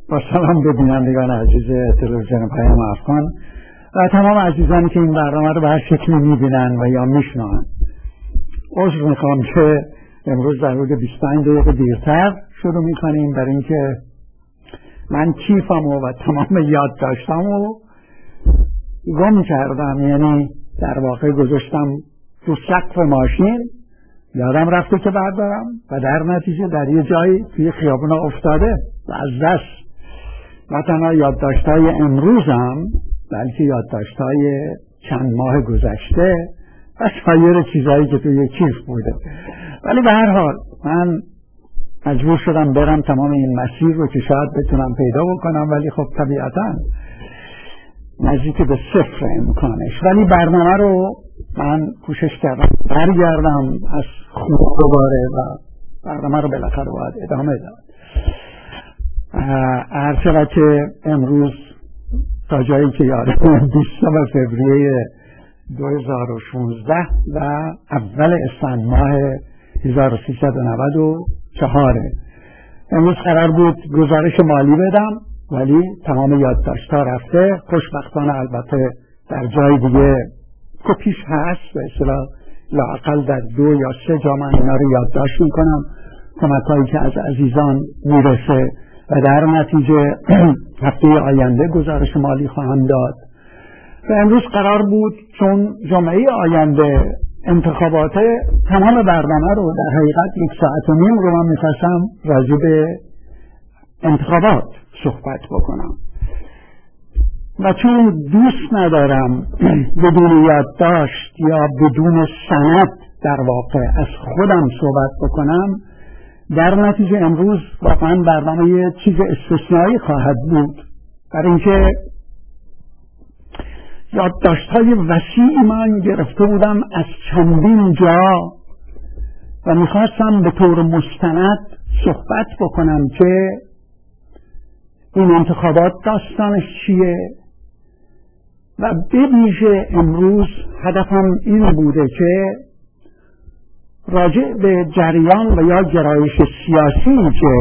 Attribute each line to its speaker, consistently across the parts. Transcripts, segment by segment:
Speaker 1: با سلام به بینندگان عزیز تلویزیون پیام افغان و تمام عزیزانی که این برنامه رو به هر شکلی میبینن و یا میشنون. عذر میخوام که امروز در حدود 25 دقیقه دیرتر شروع میکنیم، برای اینکه من کیفمو و تمام یادداشتامو گم کردم، یعنی در واقع گذاشتم تو سقف ماشین، یادم رفته که بردارم و در نتیجه در یه جایی توی خیابون افتاده و از دست. نه تنها یادداشت‌های امروزم بلکه یادداشت‌های چند ماه گذشته و سایر چیزایی که توی کیف بوده. ولی به هر حال من مجبور شدم برم تمام این مسیر رو که شاید بتونم پیدا بکنم، ولی خب طبیعتاً نزدیک به صفر امکانش. ولی برنامه رو من کوشش کردم برگردم از خود دوباره و برنامه رو بالاخره باید ادامه داد. هرچند که امروز تا جایی که یادم 20 فوریه 2016 و اول اسفند ماه 1394 امروز قرار بود گزارش مالی بدم، ولی تمام یادداشت‌ها رفته. خوشبختانه البته در جای دیگه کپیش هست، به اصطلاح لااقل در 2 یا 3 جا من اینا رو یادداشت میکنم، کمک‌هایی که از عزیزان میرسه و در نتیجه هفته آینده گزارش مالی خواهم داد. و امروز قرار بود چون جمعه آینده انتخابات، تمام برنامه رو در حقیقت 1.5 ساعت رو من میخواستم راجع به انتخابات صحبت بکنم و چون دوست ندارم بدون یادداشت یا بدون سند در واقع از خودم صحبت بکنم، در نتیجه امروز واقعا برنامه یه چیز استثنایی خواهد بود، برای اینکه یادداشت‌های وسیعی من گرفته بودم از چندین جا و میخواستم به طور مستند صحبت بکنم که این انتخابات داستانش چیه و به ویژه امروز هدفم این بوده که راجع به جریان و یا گرایش سیاسی که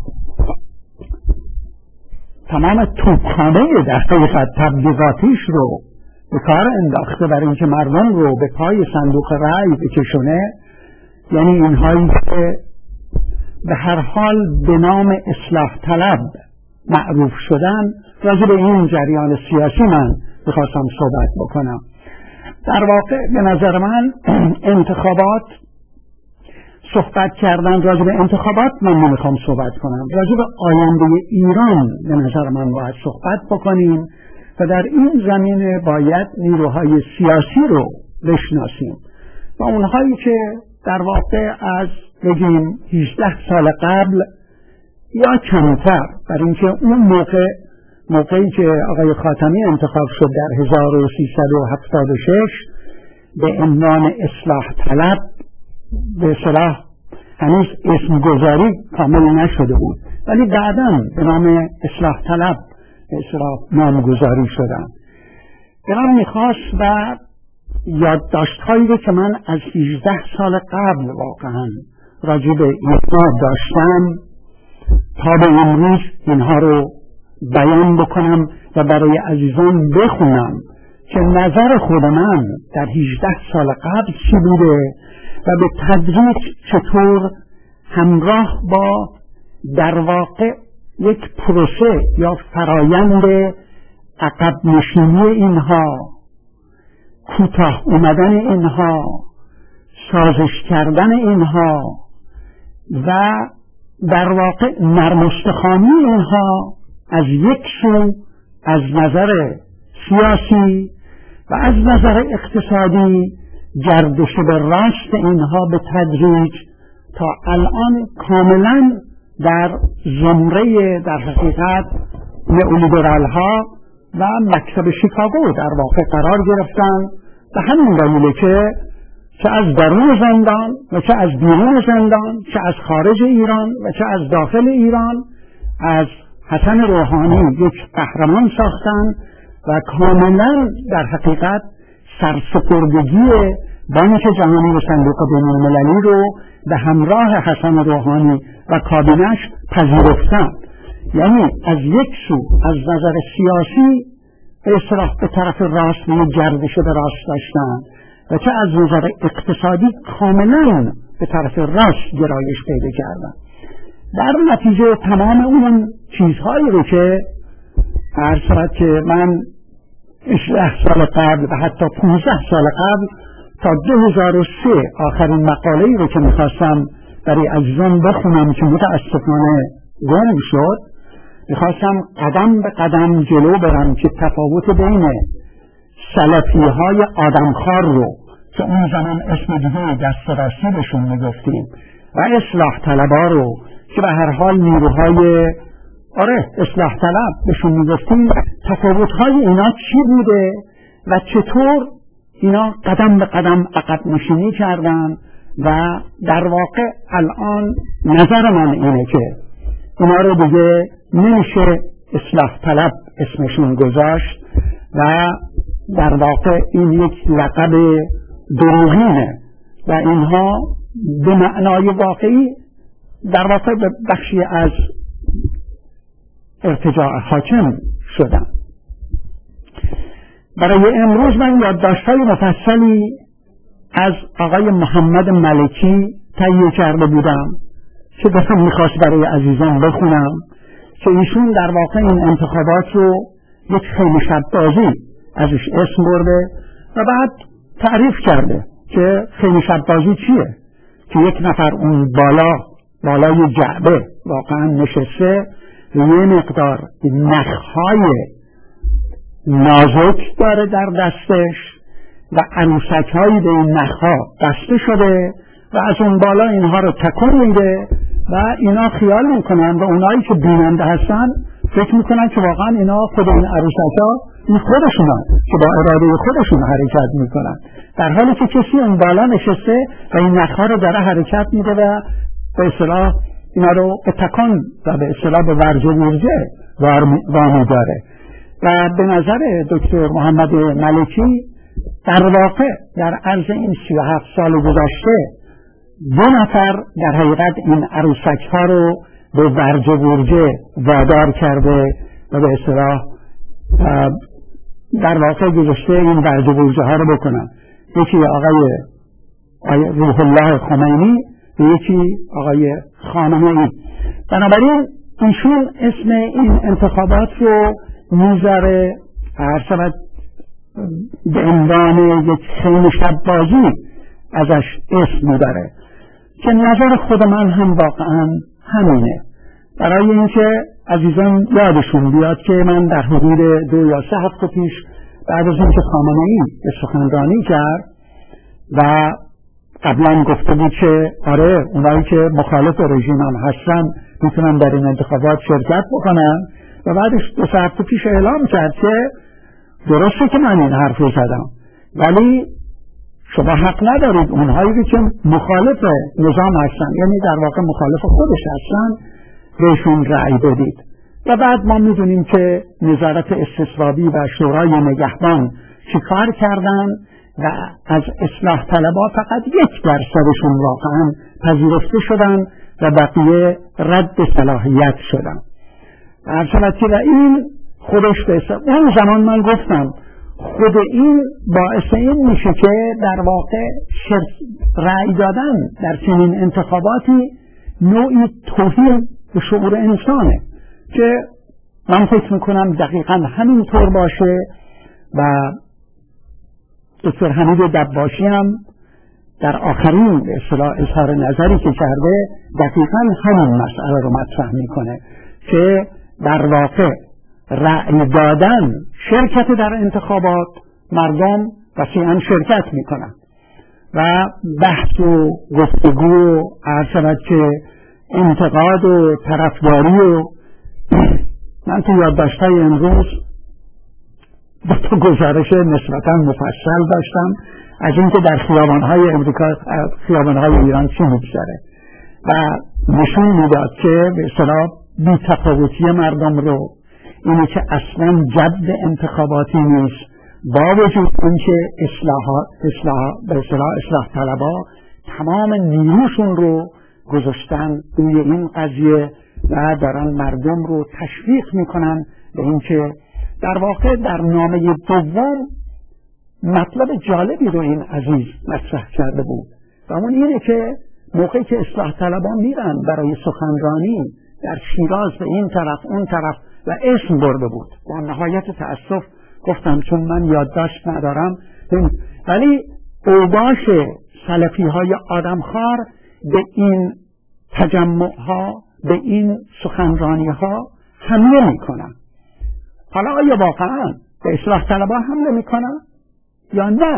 Speaker 1: تمام توپخانه در حقیقت تبلیغاتیش رو به کار انداخته برای اینکه مردم رو به پای صندوق رأی بکشونه، یعنی اینهایی که به هر حال به نام اصلاح طلب معروف شدن، راجع به این جریان سیاسی من میخواستم صحبت بکنم. در واقع به نظر من انتخابات، صحبت کردن راجع به انتخابات من نمیخوام صحبت کنم، راجع به آینده ایران به نظر من باید صحبت بکنیم و در این زمینه باید نیروهای سیاسی رو بشناسیم و اونهایی که در واقع از بگیم 18 سال قبل یا کمتر، برای اینکه اون موقعی که آقای خاتمی انتخاب شد در 1376 به عنوان اصلاح طلب، به اصطلاح هنوز اسم گذاری کامل نشده بود، ولی بعداً به نام اصلاح طلب به اصطلاح نامگذاری شدن. دلم میخواست و یادداشت‌هایی رو که من از 18 سال قبل واقعاً راجع به اینها داشتم تا به امروز اینها رو بیان بکنم و برای عزیزان بخونم که نظر خود من در 18 سال قبل چی بوده و به تدریج چطور همراه با در واقع یک پروسه یا فرایند عقب نشینی اینها، کوتاه اومدن اینها، سازش کردن اینها و در واقع نرم‌استخوانی اینها از یک سو از نظر سیاسی و از نظر اقتصادی، گردش به راست اینها به تدریج تا الان کاملا در زمره در حقیقت نئولیبرال ها و مکتب شیکاگو در واقع قرار گرفتن و همین دلیله که چه از درون زندان و چه از بیرون زندان، چه از خارج ایران و چه از داخل ایران، از حسن روحانی یک قهرمان ساختن و کاملا در حقیقت سرسپردگی بانک جهانی و صندوق بین‌المللی رو به همراه حسن روحانی و کابینش پذیرفتن. یعنی از یک سو از نظر سیاسی به اصطلاح به طرف راست و گردش به راست داشتن و چه از نظر اقتصادی کاملا به طرف راست گرایش پیدا کردن. در نتیجه تمام اون چیزهایی رو که عرض شد که من 18 سال قبل و حتی 15 سال قبل تا 2003 آخرین مقاله‌ای رو که میخواستم برای عزیزان بخونم که متاسفانه گم شد، میخواستم قدم به قدم جلو برم که تفاوت بین سلفی‌های آدمخوار رو که اون زمان اسم دیگه دسترسی بهشون میگفتیم و اصلاح طلبا رو که به هر حال نیروهای اصلاح طلب بهشون میگفتیم، تفاوت‌های اینا چی بوده و چطور اینا قدم به قدم عقب نشینی کردن و در واقع الان نظر من اینه که اینا رو دیگه نمیشه اصلاح طلب اسمشون گذاشت و در واقع این یک لقب دروغینه و اینها به معنای واقعی در واقع به بخشی از ارتجاع حاکم شدن. برای امروز من یادداشت‌های مفصلی از آقای محمد ملکی تهیه کرده بودم که دلم میخواست برای عزیزان بخونم که ایشون در واقع این انتخابات رو یک خیمه شب بازی ازش اسم برده و بعد تعریف کرده که خیمه شب بازی چیه، که یک نفر اون بالای جعبه واقعا نشسته و یه مقدار نخهای نازک داره در دستش و عروسک‌هایی به این نخها بسته شده و از اون بالا اینها رو تکون میده و اینا خیال میکنن و اونایی که بیننده هستن فکر میکنن که واقعا اینا خود این عروسک‌ها این خودشونن که با اراده خودشون حرکت میکنن، در حالی که کسی اون بالا نشسته و این نخها رو داره حرکت میده و به اصطلاح اینا رو به تکان و به اصطلاح به ورجه ورجه وامی داره. و به نظر دکتر محمد ملکی در واقع در عرض این 37 سال گذشته 2 نفر در حقیقت این عروسک ها رو به ورجه ورجه وادار کرده و به اصطلاح در واقع گذاشته این ورجه ورجه ها رو بکنن. یکی آقای روح الله خمینی و یکی آقای خامنه‌ای. بنابراین ایشون اسم این انتخابات رو میذاره هر به عنوان یک خیمه شب بازی ازش اسم میبره که نظر خود من هم واقعا همینه. برای اینکه عزیزان یادشون بیاد که من در حدود 2 یا 3 هفته پیش بعد از اینکه خامنه‌ای سخنرانی کرد و قبلا گفته بود که آره اونایی که مخالف رژیم هم هستن میتونن در این انتخابات شرکت بکنن و بعدش 2 هفته پیش اعلام کرد که درسته که من این حرف رو زدم ولی شما حق ندارید اونهایی که مخالف نظام هستن، یعنی در واقع مخالف خودش هستن، بهشون رأی بدید. و بعد ما میدونیم که نظارت استصوابی و شورای نگهبان چیکار کردن و از اصلاح طلبها فقط 1% واقعا پذیرفته شدن و بقیه رد صلاحیت شدن. و این خودش بسه اون زمان من گفتم خود این باعث این میشه که در واقع رأی دادن در چنین انتخاباتی نوعی توهین به شعور انسانه که من فکر میکنم دقیقا همینطور باشه و دکتر حمید دباشی هم در آخرین به اصطلاح اظهار نظری که کرده دقیقا همین مسئله رو مطرح میکنه که در واقع رأی دادن شرکت در انتخابات مردم وسیعا شرکت میکنن و بحث و گفتگو و عرض که انتقاد و طرفداری و من تو یادداشت‌های امروز 2 گزارش نسبتاً مفصل داشتم از اینکه در خیابان‌های امریکا خیابان‌های ایران چی می‌گذره و نشون میداد که به اصطلاح بی‌تفاوتی مردم رو، اینه که اصلاً جد انتخاباتی نیست، با وجود اینکه اصلاح طلبها تمام نیروشون رو گذاشتن روی این قضیه و دارن مردم رو تشویق میکنن به اینکه در واقع در نامه دوم مطلب جالبی رو این عزیز مطرح کرده بود و اون اینه که موقعی که اصلاح طلبان میرن برای سخنرانی در شیراز به این طرف اون طرف و اسم برده بود. با نهایت تأسف گفتم چون من یادداشت ندارم، ولی اوباش سلفی های آدمخوار به این تجمع ها، به این سخنرانی ها حمله میکنن. حالا آیا واقعا به اصلاح طلبان حمله میکنن یا نه؟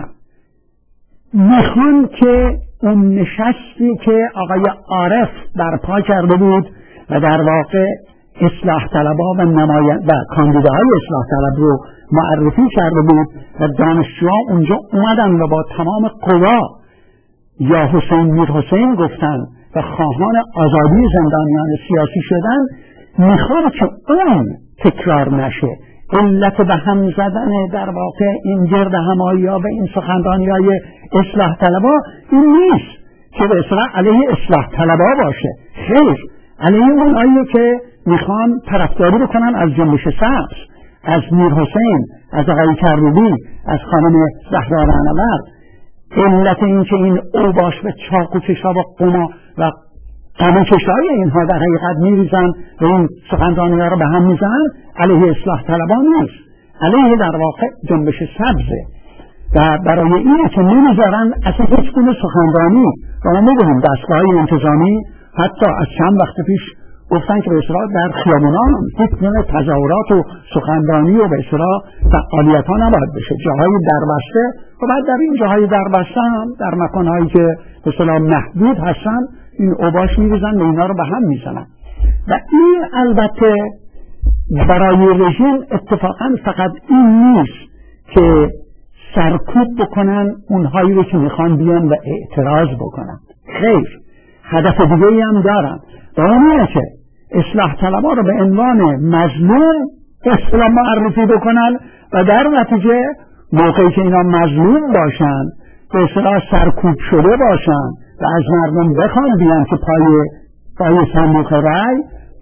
Speaker 1: میخوان که اون نشستی که آقای عارف برپا کرده بود و در واقع اصلاح طلبها و کاندیداهای اصلاح طلب رو معرفی کرده بود و دانشجوها اونجا اومدن و با تمام قوا یا حسین میر حسین گفتن و خواهان آزادی زندانیان سیاسی شدن، میخوان که اون تکرار نشه. علت به هم زدن در واقع این گرد همایی‌ها و این سخنرانی‌های اصلاح طلبها این نیست که به اصطلاح علیه اصلاح طلبها باشه، خیر، علیه اونایی که میخوان طرفداری بکنن از جنبش سبز، از میر حسین، از آقای کروبی، از خانم زهرا رهنورد. علت این که این اوباش و چاقوکشا و قما و قماکشای اینها در حقیقت میریزن و این سخنرانی‌ها رو به هم میزنن علیه اصلاح طلبان نیست، علیه در واقع جنبش سبزه و برای اینه که نمیذارن اصلا هیچ گونه سخنرانی. و ما میدونیم دستگاه‌های انتظامی حتی از چند وقت پیش گفتن که به اصطلاح در خیابونان هیچ گونه تظاهرات و سخنرانی و به اصطلاح فعالیت‌ها نباید بشه، جاهای دربسته و بعد در این جاهای دربسته هم در مکان‌هایی که به اصطلاح محدود هستن این اوباش میریزن و اینا رو به هم میزنن. و این البته برای رژیم اتفاقا فقط این نیست که سرکوب بکنن اونهایی رو که میخوان بیان و اعتراض بکنن، خیر، هدف دیگه‌ای هم دارن و اونه که اصلاح طلبها رو به عنوان مظلوم اصطلاح معرفی بکنن و در نتیجه موقعی که اینا مظلوم باشن به اصطلاح سرکوب شده باشن و از مردم بخوان بیان که پای صندوق رای،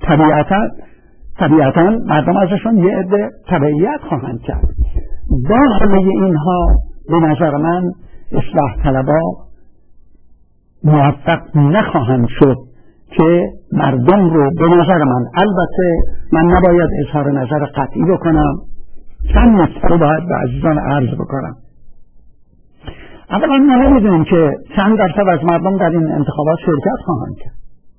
Speaker 1: طبیعتا مردم ازشون یه عده تبعیت خواهند کرد. با همه اینها به نظر من اصلاح طلبها موفق نخواهند شد که مردم رو به نظر من، البته من نباید اظهار نظر قطعی بکنم، چند نکته رو باید به عزیزان عرض بکنم. اولا ما نمیدونیم که چند درصد از مردم در این انتخابات شرکت خواهند کرد.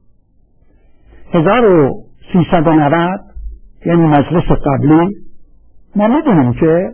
Speaker 1: 1390 یعنی مجلس قبلی ما میدونیم که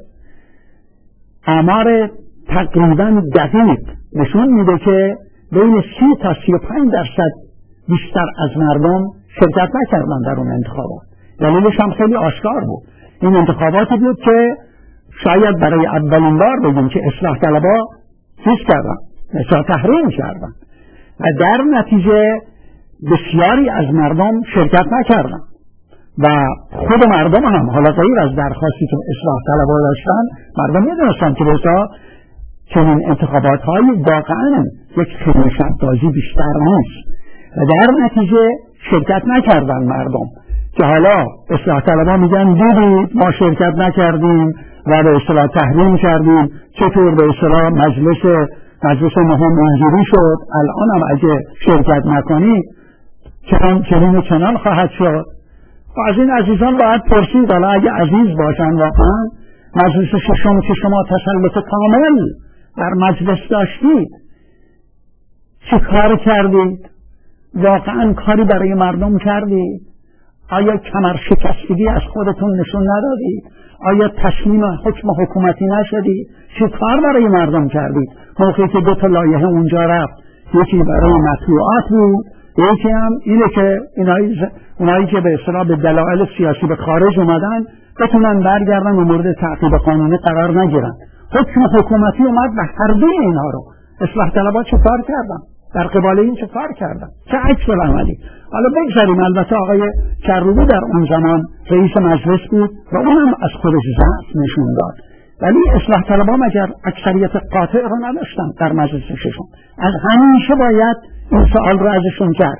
Speaker 1: آمار تقریبا دقیق نشون میده که بین 30 تا 35% بیشتر از مردم شرکت نکردن در اون انتخابات. دلیلش هم خیلی آشکار بود. این انتخاباتی بود که شاید برای اولین بار بگیم که اصلاح طلبها چیز کردن، مثلا تحریم کردن و در نتیجه بسیاری از مردم شرکت نکردن و خود مردم هم حالا غیر از درخواستی که اصلاح طلبها داشتن، مردم میدونستن که بسا چنین انتخابات های واقعا یک خدمت‌بازی بیشتر نیست و در نتیجه شرکت نکردن مردم، که حالا اصلاح طلبها میگن دیدید ما شرکت نکردیم و به اصطلاح تحریم کردیم، چطور به اصطلاح مجلس مهم اینجوری شد، الان هم اگه شرکت نکنید چنین خواهد شد. و از این عزیزان باید پرسید، حالا اگه عزیز باشن واقعا مجلس ششم که شما تسلط کامل در مجلس داشتید چه کار کردید؟ واقعا کاری برای مردم کردید؟ آیا کمر شکستگی از خودتون نشون ندادید؟ آیا تسلیم حکم حکومتی نشدید؟ چه کار برای مردم کردید؟ موقعی که 2 تا لایحه اونجا رفت، یکی برای مطبوعات بود، یکی هم اینه که اونایی که به اصطلاح به دلایل سیاسی به خارج اومدن بتونن برگردن و مورد تعقیب قانونی قرار نگیرن. حکم حکومتی اومد به هر دوی اینها رو. اصلاح طلبها چه کار کردن؟ در قبال این چه کار کردن؟ چه عکس العملی؟ حالا بگذاریم البته آقای کروبی در اون زمان رئیس مجلس بود و اونم از خودش ضعف نشون داد، ولی اصلاح طلبها مگر اکثریت قاطع رو نداشتن در مجلس ششم؟ از همیشه باید این سوال رو ازشون کرد.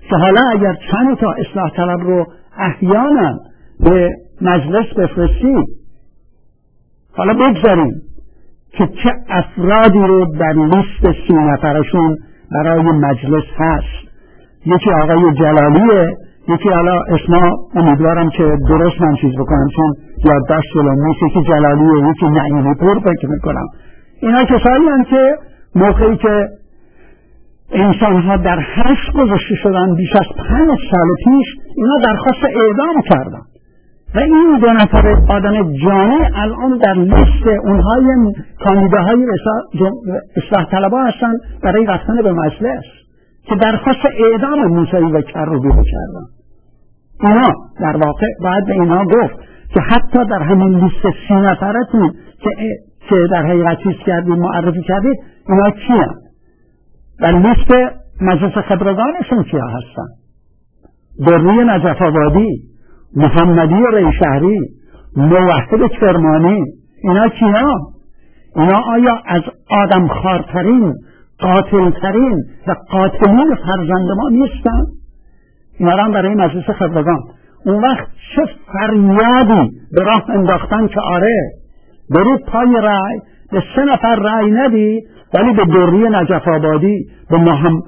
Speaker 1: که حالا اگر چند تا اصلاح طلب رو احیانا به مجلس بفرستید، حالا بگذاریم که چه افرادی رو در لیست 30 نفرشون برای مجلس هست. یکی آقای جلالیه، یکی حالا اسما امیدوارم که درست من چیز بکنم چون یادداشت جلوم نیست، یکی جلالیه، یکی نعیمی پور فکر میکنم. اینا کسایی هستند که موقعی که انسان ها در حبس گذاشته شدن بیش از 5 سال پیش، اینا درخواست اعدام کردن و این 2 نفر آدم جانع الان در لیست اونهای کاندیداهای اصلاح طلبها هستن برای رفتن به مجلس که درخواست اعدام موسوی و کروبی رو کردن. اینا در واقع باید به اینا گفت که حتی در همین لیست 30 نفرتون که در حقیقت چیز کردید، معرفی کردید، اینا کیه؟ در لیست مجلس خبرگانشون کیا هستن؟ دری نجف آبادی، محمدی ریشهری، موحد کرمانی، اینا کیا؟ اینا آیا از آدمخوارترین، قاتلترین و قاتلین فرزند ما نیستن؟ اینا را هم برای مجلس خبرگان. اون وقت چه فریادی به راه انداختن که آره برید پای رأی، به 3 نفر رأی ندید ولی به دری نجف آبادی، به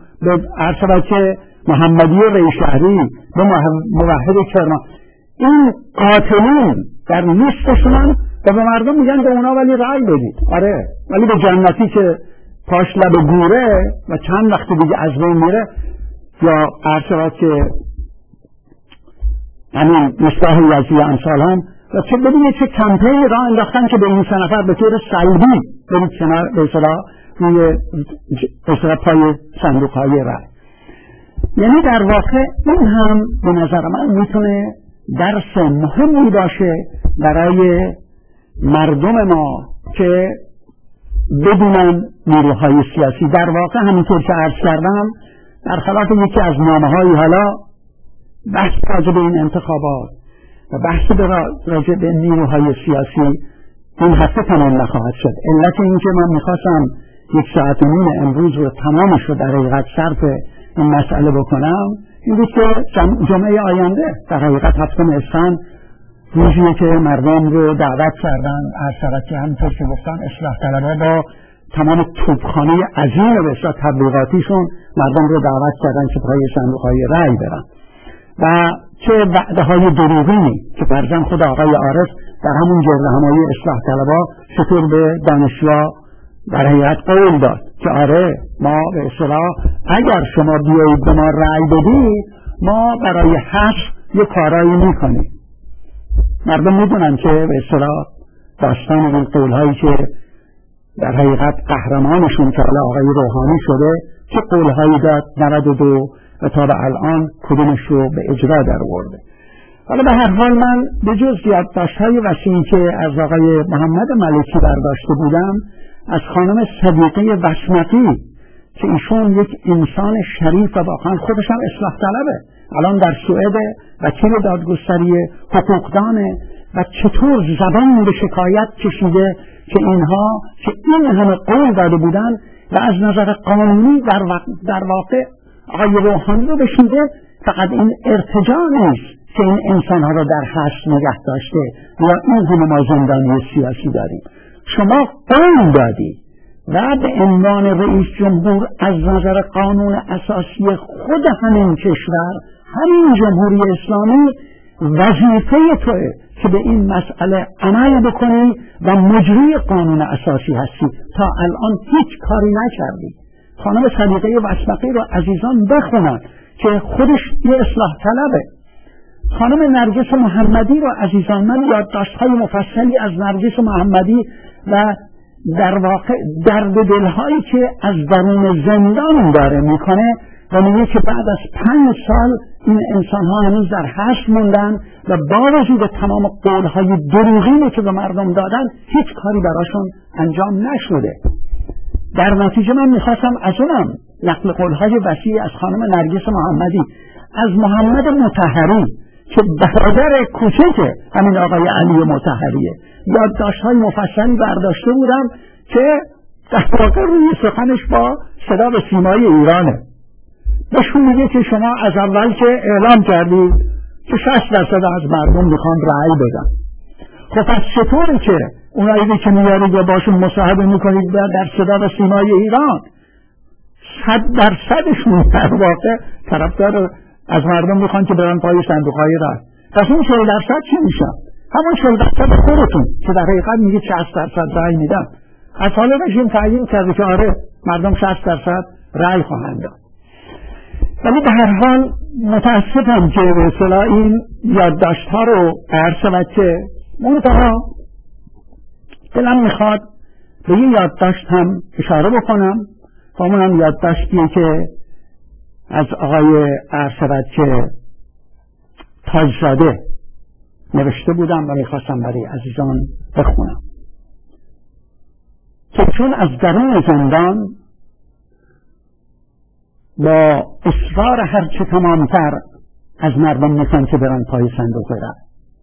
Speaker 1: محمدی ریشهری، به موحد کرمان، این قاتلین در لیستشون و به مردم میگن به اونا ولی رأی بدید. آره ولی به جنتی که پاش لب گوره و چند وقت دیگه از بین میره، یا عرض که همین مصباح یزدی امثال هم و چه ببینید چه کمپینی راه انداختن که به این 3 نفر به طور سلبی برید کنار به اصطلاح پای صندوق های رأی. یعنی در واقع این هم به نظر من میتونه درس مهمی باشه برای مردم ما که بدونن نیروهای سیاسی. در واقع همینطور که عرض کردم در خلاف یکی از نامه‌های حالا بحث راجع به این انتخابات و بحث راجع به نیروهای سیاسی این هفته تمام نخواهد شد. علت این که من میخواستم 1 ساعت و نیم امروز رو تمامش رو در حقیقت صرف این مسئله بکنم این بود که جمعه آینده در حقیقت 7 اسفند روزیه که مردم رو دعوت کردن، عرض که همینطور که گفتن اصلاح طلبها با تمام توپخانه عظیم و بسیار تبلیغاتیشون مردم رو دعوت کردن که پای صندوق‌های رأی برن و چه وعده‌های دروغینی که فرضاً خود آقای عارف در همون گردهمایی اصلاح طلبها چطور به دانشجوها در حقیقت قول داد که آره ما به اصطلاح اگر شما بیایید به ما رأی بدید ما برای حشر یه کارایی میکنیم. مردم میدونن که به اصطلاح داستان این قولهایی که در حقیقت قهرمانشون که حالا آقای روحانی شده چه قولهایی داد 92 و تا به الان کدومش رو به اجرا در آورده. حالا به هر حال من به جز یادداشت‌های وسیعی که از آقای محمد ملکی برداشته بودم، از خانم صدیقه وسمتی که ایشون یک انسان شریف و واقعا خودش هم اصلاح طلبه، الان در سوئد وکیل دادگستری حقوقدانه و چطور زبان به شکایت کشیده که اینها که این همه قول داده بودن و از نظر قانونی در واقع آقای روحانی رو بشیده، فقط این ارتجاع نیست که این انسانها رو در حبس نگه داشته یا این همه ما زندانی سیاسی داریم. شما قول دادی و به عنوان رئیس جمهور از نظر قانون اساسی خود همین کشور، همین جمهوری اسلامی، وظیفه توئه که به این مسئله عمل بکنی و مجری قانون اساسی هستی. تا الان هیچ کاری نکردی. خانم صدیقه وسمتی رو عزیزان بخونن که خودش یه اصلاح طلبه. خانم نرگس محمدی رو عزیزان من یادداشت‌های مفصلی از نرگس محمدی و در واقع درد دلهایی که از درون زندان داره میکنه و میگه که بعد از 5 سال این انسان‌ها هنوز در حبس موندن و با وجود تمام قول‌های دروغینی که به مردم دادن هیچ کاری براشون انجام نشده. در نتیجه من میخواستم از اونم نقل قول‌های وسیع از خانم نرگس محمدی، از محمد مطهری که برادر کوچک همین آقای علی مطهریه، یادداشت‌های مفصلی برداشته بودم که در واقع روی سخنش با صدا و سیمای ایرانه. بهشون میگه که شما از اول که اعلام کردید که 60% از مردم میخوان رأی بدن. خب پس چطوره که اونایی که میارید و باشون مصاحبه میکنید در صدا و سیمای ایران 100% در واقع طرفدار از مردم میخوان که برن پای صندوقهای رأی؟ پس اون 40% چی میشن؟ همون 40% خودتون که در حقیقت میگه 60% رأی میدن. از حالا رژیم تعیین کرده که آره مردم 60% رأی خواهند داد. ولی به هر حال متاسفم که به اصطلاح این یادداشت‌ها رو عرض که منتها دلم میخواد به این یادداشت هم اشاره بکنم. همون یادداشتیه که از آقای عرض که تاجزاده نوشته بودم و میخواستم برای عزیزان بخونم که چون از درون زندان با اصرار هرچه تمامتر از مردم میخوان که برن پای صندوق رأی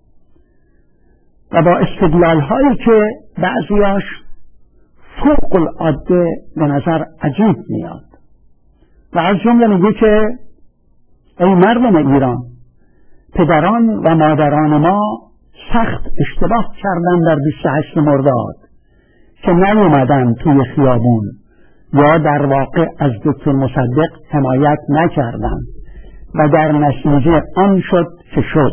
Speaker 1: و با استدلال هایی که بعضیاش فوق العاده به نظر عجیب میاد و از جمله میگه که ای مردم ایران، پدران و مادران ما سخت اشتباه کردن در 28 مرداد که نیومدن توی خیابون یا در واقع از دکتر مصدق حمایت نکردن و در نتیجه آن شد که شد.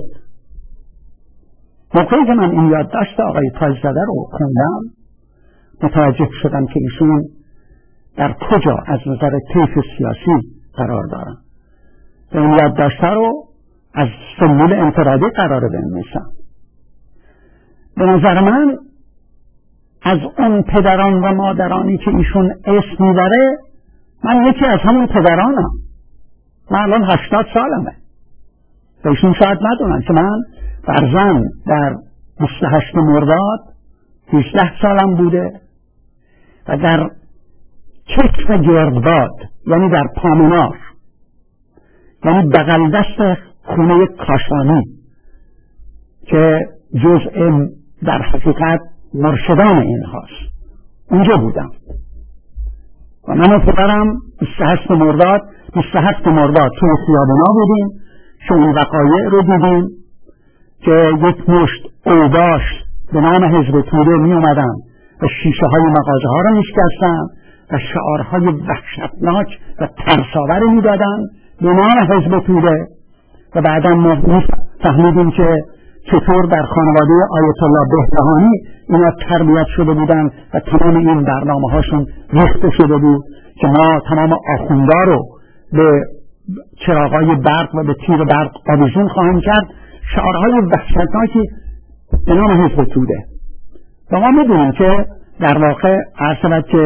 Speaker 1: موقعی که من این یادداشت آقای تاجزاده رو خوندم متوجه شدم که ایشون در کجا از نظر طیف سیاسی قرار دارن. این یادداشت رو از سلول انفرادی قرار بنویسن. به نظر من از اون پدران و مادرانی که ایشون اسم میبره من یکی از همون پدرانم. من الان 80 سالمه و ایشون شاید ندونن که من فرزند در 28 مرداد 18 سالم بوده و در چشم گردباد یعنی در پامنار یعنی بغل دست خونه کاشانی که جزء در حقیقت مرشدان این هاست اونجا بودم و من و پدرم 27 مرداد توی خیابونا بودیم که اون وقایع رو دیدیم که یک مشت اوباش به نام حزب توده می اومدن و شیشه های مغازه ها رو میشکستن و شعارهای وحشتناک و ترساور می دادن به نام حزب توده و بعدا ما فهمیدیم که چطور در خانواده آیت الله بهبهانی اینا تربیت شده بودن و تمام این برنامه هاشون ریخته شده بود که ما تمام آخوندا رو به چراغای برق و به تیر برق آویزون خواهیم کرد. شعارهای وحشتناکی به نام حزب توده و ما میدونیم که در واقع عرض که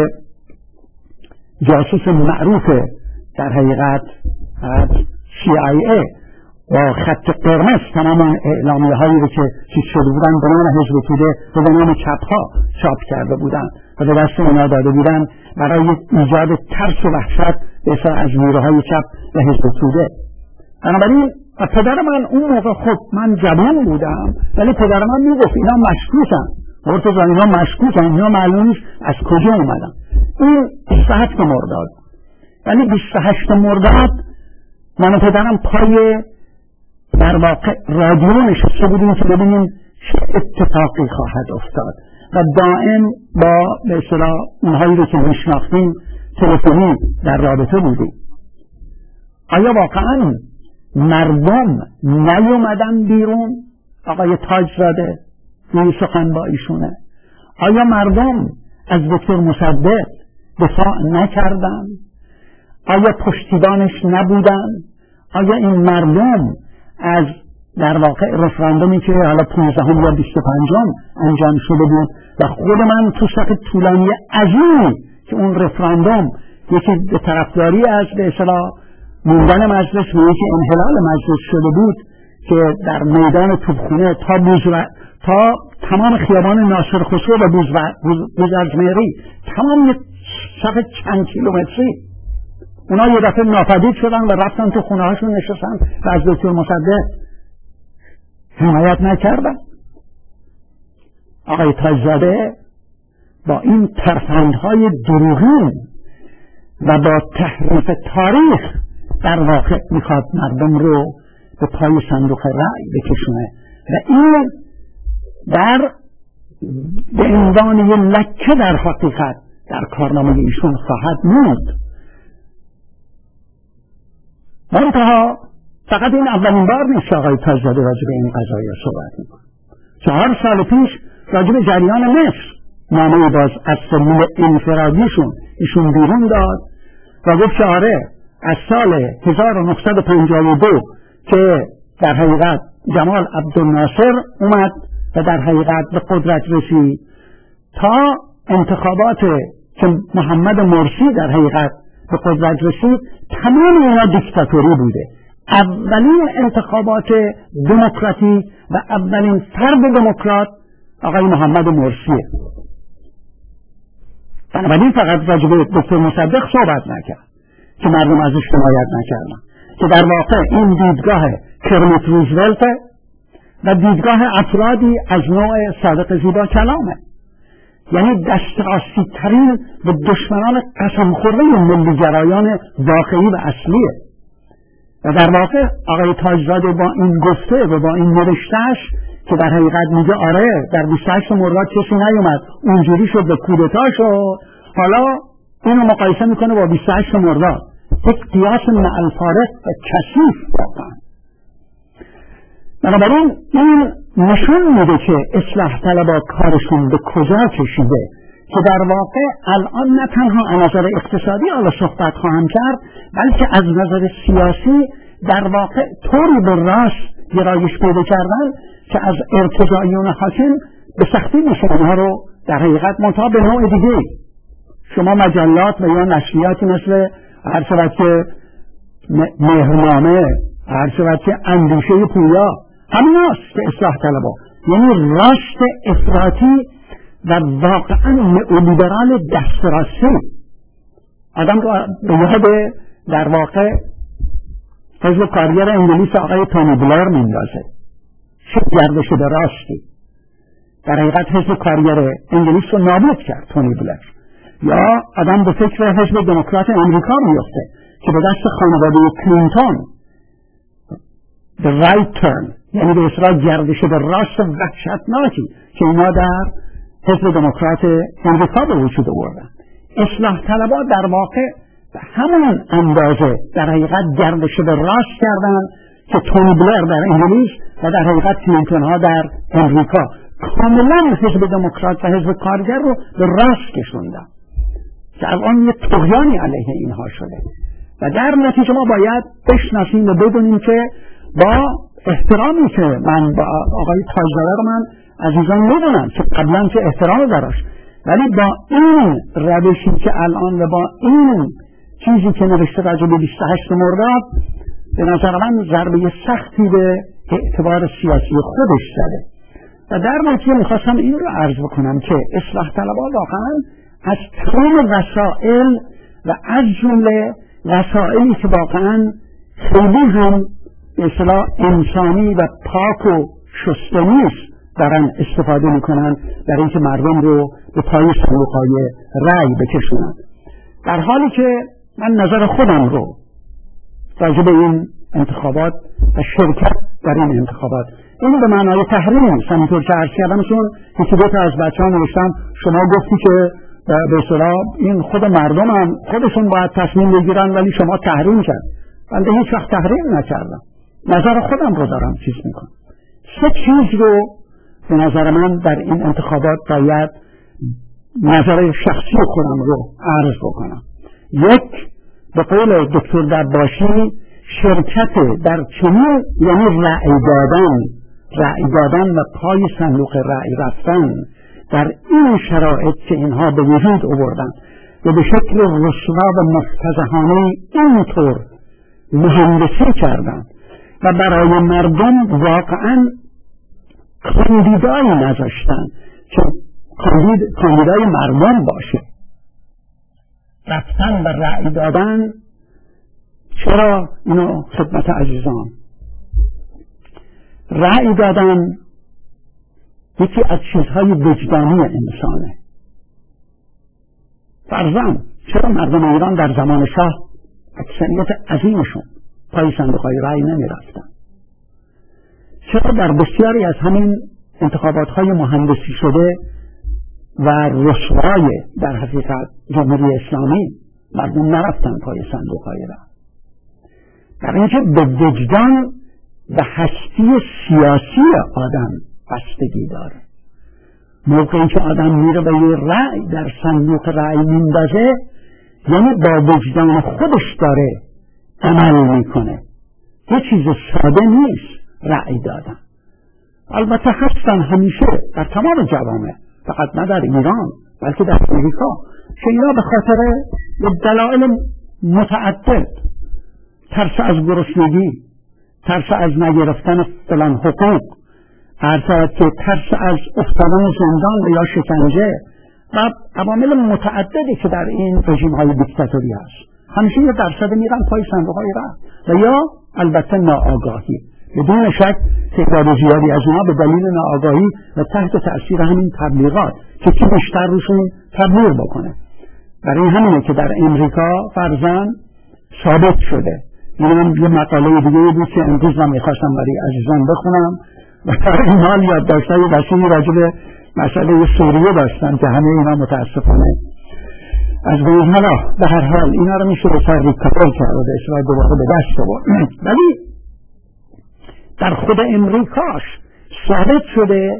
Speaker 1: جاسوس معروف در حقیقت CIA با خط قرمز تمام اعلامیه هایی رو که چیز شده بودن به نام حزب توده و به نام چپ ها چاپ کرده بودن و به دست اونا داده بودن برای ایجاد ترس و وحشت بسیار از نیروهای چپ و حزب توده. بنابراین پدر من اون موقع خب من جوان بودم ولی پدر من میگفت اینا مشکوکن مرتضی اینا مشکوکن اینا معلوم نیست از کجا اومدن. این 27 مرداد یعنی 28 مرداد من و پدرم پای در واقع رادیو نشسته بودیم که ببینیم چه اتفاقی خواهد افتاد و دائم با به اصطلاح اونهایی رو که میشناختیم تلفنی در رابطه بودیم. آیا واقعا مردم نیومدن بیرون؟ آقای تاجزاده این سخن با ایشونه. آیا مردم از دکتر مصدق دفاع نکردن؟ آیا پشتیبانش نبودن؟ آیا این مردم از در واقع رفراندومی که حالا 15 یا 25 انجام شده بود و خود من تو صف طولانی عظیمی که اون رفراندوم یکی به طرفداری از به اصطلاح موندن مجلس و یکی انحلال مجلس شده بود که در میدان توپخونه تا تمام خیابان ناصر خسرو و بوزرجمهری تمام صف چند کیلومتری اونا یه دفعه ناپدید شدن و رفتن تو خونه هاشون نشستن و از دکتر مصدق حمایت نکردن. آقای تاجزاده با این ترفندهای دروغین و با تحریف تاریخ در واقع میخواد مردم رو به پای صندوق رأی بکشونه و این به عنوان یه لکه در حقیقت در کارنامه ایشون خواهد موند. منتها فقط این اولین بار نیست آقای تاج‌زاده راجع به این قضایا صحبت میکنه. 4 سال پیش راجع به جریان مصر نامه باز از سلول انفرادیشون ایشون بیرون داد و گفت که آره از سال 1952 که در حقیقت جمال عبدالناصر اومد و در حقیقت به قدرت رسید تا انتخابات که محمد مرسی در حقیقت به قدرت رسید تمام اینا دیکتاتوری بوده. اولین انتخابات دموکراتی و اولین فرد دموکرات آقای محمد مرسیه. بنابراین فقط راجع به دکتر مصدق صحبت نکرد که مردم ازش حمایت نکردن، که در واقع این دیدگاه کرمیت روزولت و دیدگاه افرادی از نوع صادق زیبا کلامه، یعنی دسترسی ترین به دشمنان قسم خورده ملی‌گرایان واقعی و اصلیه. و در واقع آقای تاج‌زاده با این گفته و با این نوشتهش که در حقیقت میگه آره در 28 مرداد کسی نیومد اونجوری شد به کودتا شد، حالا اینو مقایسه میکنه با 28 مرداد، یک قیاس معالفارق و کثیف واقعا. بنابراین این نشون میده که اصلاح طلبها کارشون به کجا کشیده، که در واقع الان نه تنها از نظر اقتصادی حالا صحبت خواهم کرد، بلکه از نظر سیاسی در واقع طوری به راست گرایش پیدا کردن که از ارتجاعیون حاکم به سختی میشه اونها رو در حقیقت منتها به نوع دیگه. شما مجلات و یا نشریاتی مثل هر شود که مهرنامه، هر شود که اندیشه پویا، همین هست که اصلاح طلبها، یعنی راست افراطی و واقعا نئولیبرال دسترسی آدم رو به یاد در واقع حزب کارگر انگلیس آقای تونی بلر میندازه. چه گردش به راستی در حقیقت حزب کارگر انگلیس رو نابود کرد تونی بلر. یا آدم به فکر حزب دموکرات امریکا میفته که به دست خانواده کلینتون the right turn، یعنی به اصطلاح گردش به راست وحشتناکی که اینا در حزب دموکرات امریکا به وجود آوردن. اصلاح طلبها در واقع به همون اندازه در حقیقت گردش به راست کردن که تونی بلر در انگلیس و در حقیقت کلینتون ها در امریکا کاملا حزب دموکرات و حزب کارگر رو به راست کشوندن که الان یه طغیانی علیه اینها شده. و در نتیجه ما باید بشناسیم و بدونیم که با احترامی که من با آقای تاج‌زاده رو من عزیزان میدونم که قبلا که احترام داشت، ولی با این روشی که الان و با این چیزی که نوشته راجع به 28 مرداد به نظر من ضربه سختی به اعتبار سیاسی خودش زده. و در نتیجه میخواستم این رو عرض بکنم که اصلاح طلبها واقعا از تمام وسائل و از جمله وسائلی که واقعا خیلی هم به اصطلاح انسانی و پاک و شسته نیست دارن استفاده میکنن در اینکه مردم رو به پای صندوق‌های رأی بکشونن، در حالی که من نظر خودم رو راجع به این انتخابات و شرکت در این انتخابات، این به معنای تحریم نیست. همینطور که عرض کردم چون یکی دو تا از بچه‌ها نوشتن شما گفتی که به اصطلاح این خود مردم هم خودشون باید تصمیم بگیرن ولی شما تحریم کرد. بنده هیچ وقت تحریم نکردم، نظر خودم رو دارم چیز میکنم. 3 چیز رو به نظر من در این انتخابات باید نظر شخصی خودم رو عرض بکنم. یک، به قول دکتر دباشی شرکت در چنین یعنی رأی دادن و پای صندوق رأی رفتن در این شرایط که اینها به وجود آوردن و به شکل رسوا و مفتضحانه اینطور مهندسی کردن و برای مردم واقعا کاندیدایی نذاشتن که کاندیدای مردم باشه. رفتن و رأی دادن، چرا اینو خدمت عزیزان، رأی دادن یکی از چیزهای وجدانی انسانه. فرضاً چرا مردم ایران در زمان شاه اکثریت عظیمشون پای صندوق‌های رأی نمی‌رفتن. چرا در بسیاری از همین انتخابات‌های مهندسی شده و رسوای در حقیقت جمهوری اسلامی مردم نرفتن پای صندوق‌های رأی؟ برای اینکه به وجدان و هستی سیاسی آدم بستگی داره. موقعی که آدم میره به یه رأی در صندوق رأی میندازه، یعنی با وجدان خودش داره عمل میکنه. یه چیز ساده نیست رأی دادن. البته هستن همیشه در تمام جوامع، فقط نه در ایران بلکه در امریکا، که اینا به خاطر دلایل متعدد، ترس از گرسنگی، ترس از نگرفتن فلان حقوق، که ترس از افتادن زندان یا شکنجه و عوامل متعددی که در این رژیم‌های دیکتاتوری هست، همیشه یه درصد میرن پای صندوق‌های رأی و یا البته ناآگاهی. بدون شک تعداد زیادی از اونها به دلیل ناآگاهی و تحت تأثیر همین تبلیغات که کی بیشتر روشون تبلیغ بکنه. برای همینه که در امریکا فرضاً ثابت شده. من یه مقاله دیگه بود که امروز من میخواستم برای عزیزان بخونم و در این حال یادداشت‌های وسیعی راجع به مسئله سوریه داشتن که همه اینا متاسفانه از بین. حالا به هر حال اینا رو میشه به سر ریکابل کرد و به اصلاح دوباره به دست آورد. ولی در خود امریکاش ثابت شده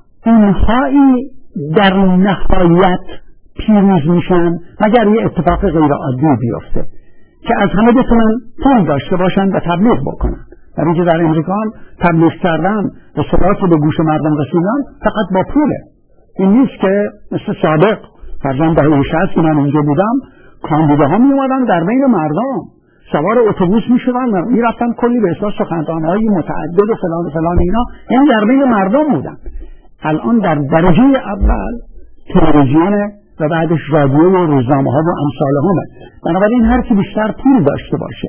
Speaker 1: اونهایی در نهایت پیروز میشن مگر یه اتفاق غیر عادی بیفته که از همه بتونن پول داشته باشن و تبلیغ بکنن. در اینکه در امریکا هم تبلیغ کردن و صدات به گوش مردم رسیدن فقط با پوله. این نیست که مثل سابق فرضاً دهه 60 که من اینجا بودم کاندیداها می اومدن در بین مردم سوار اتوبوس میشدن میرفتن کلی به اصلاح سخنرانی‌های متعدد و فلان فلان اینا، این در بین مردم بودن. الان در درجه اول تلویزیون و بعدش رادیو و روزنامه‌ها و امثالهمه. بنابراین هر کی بیشتر پول داشته باشه.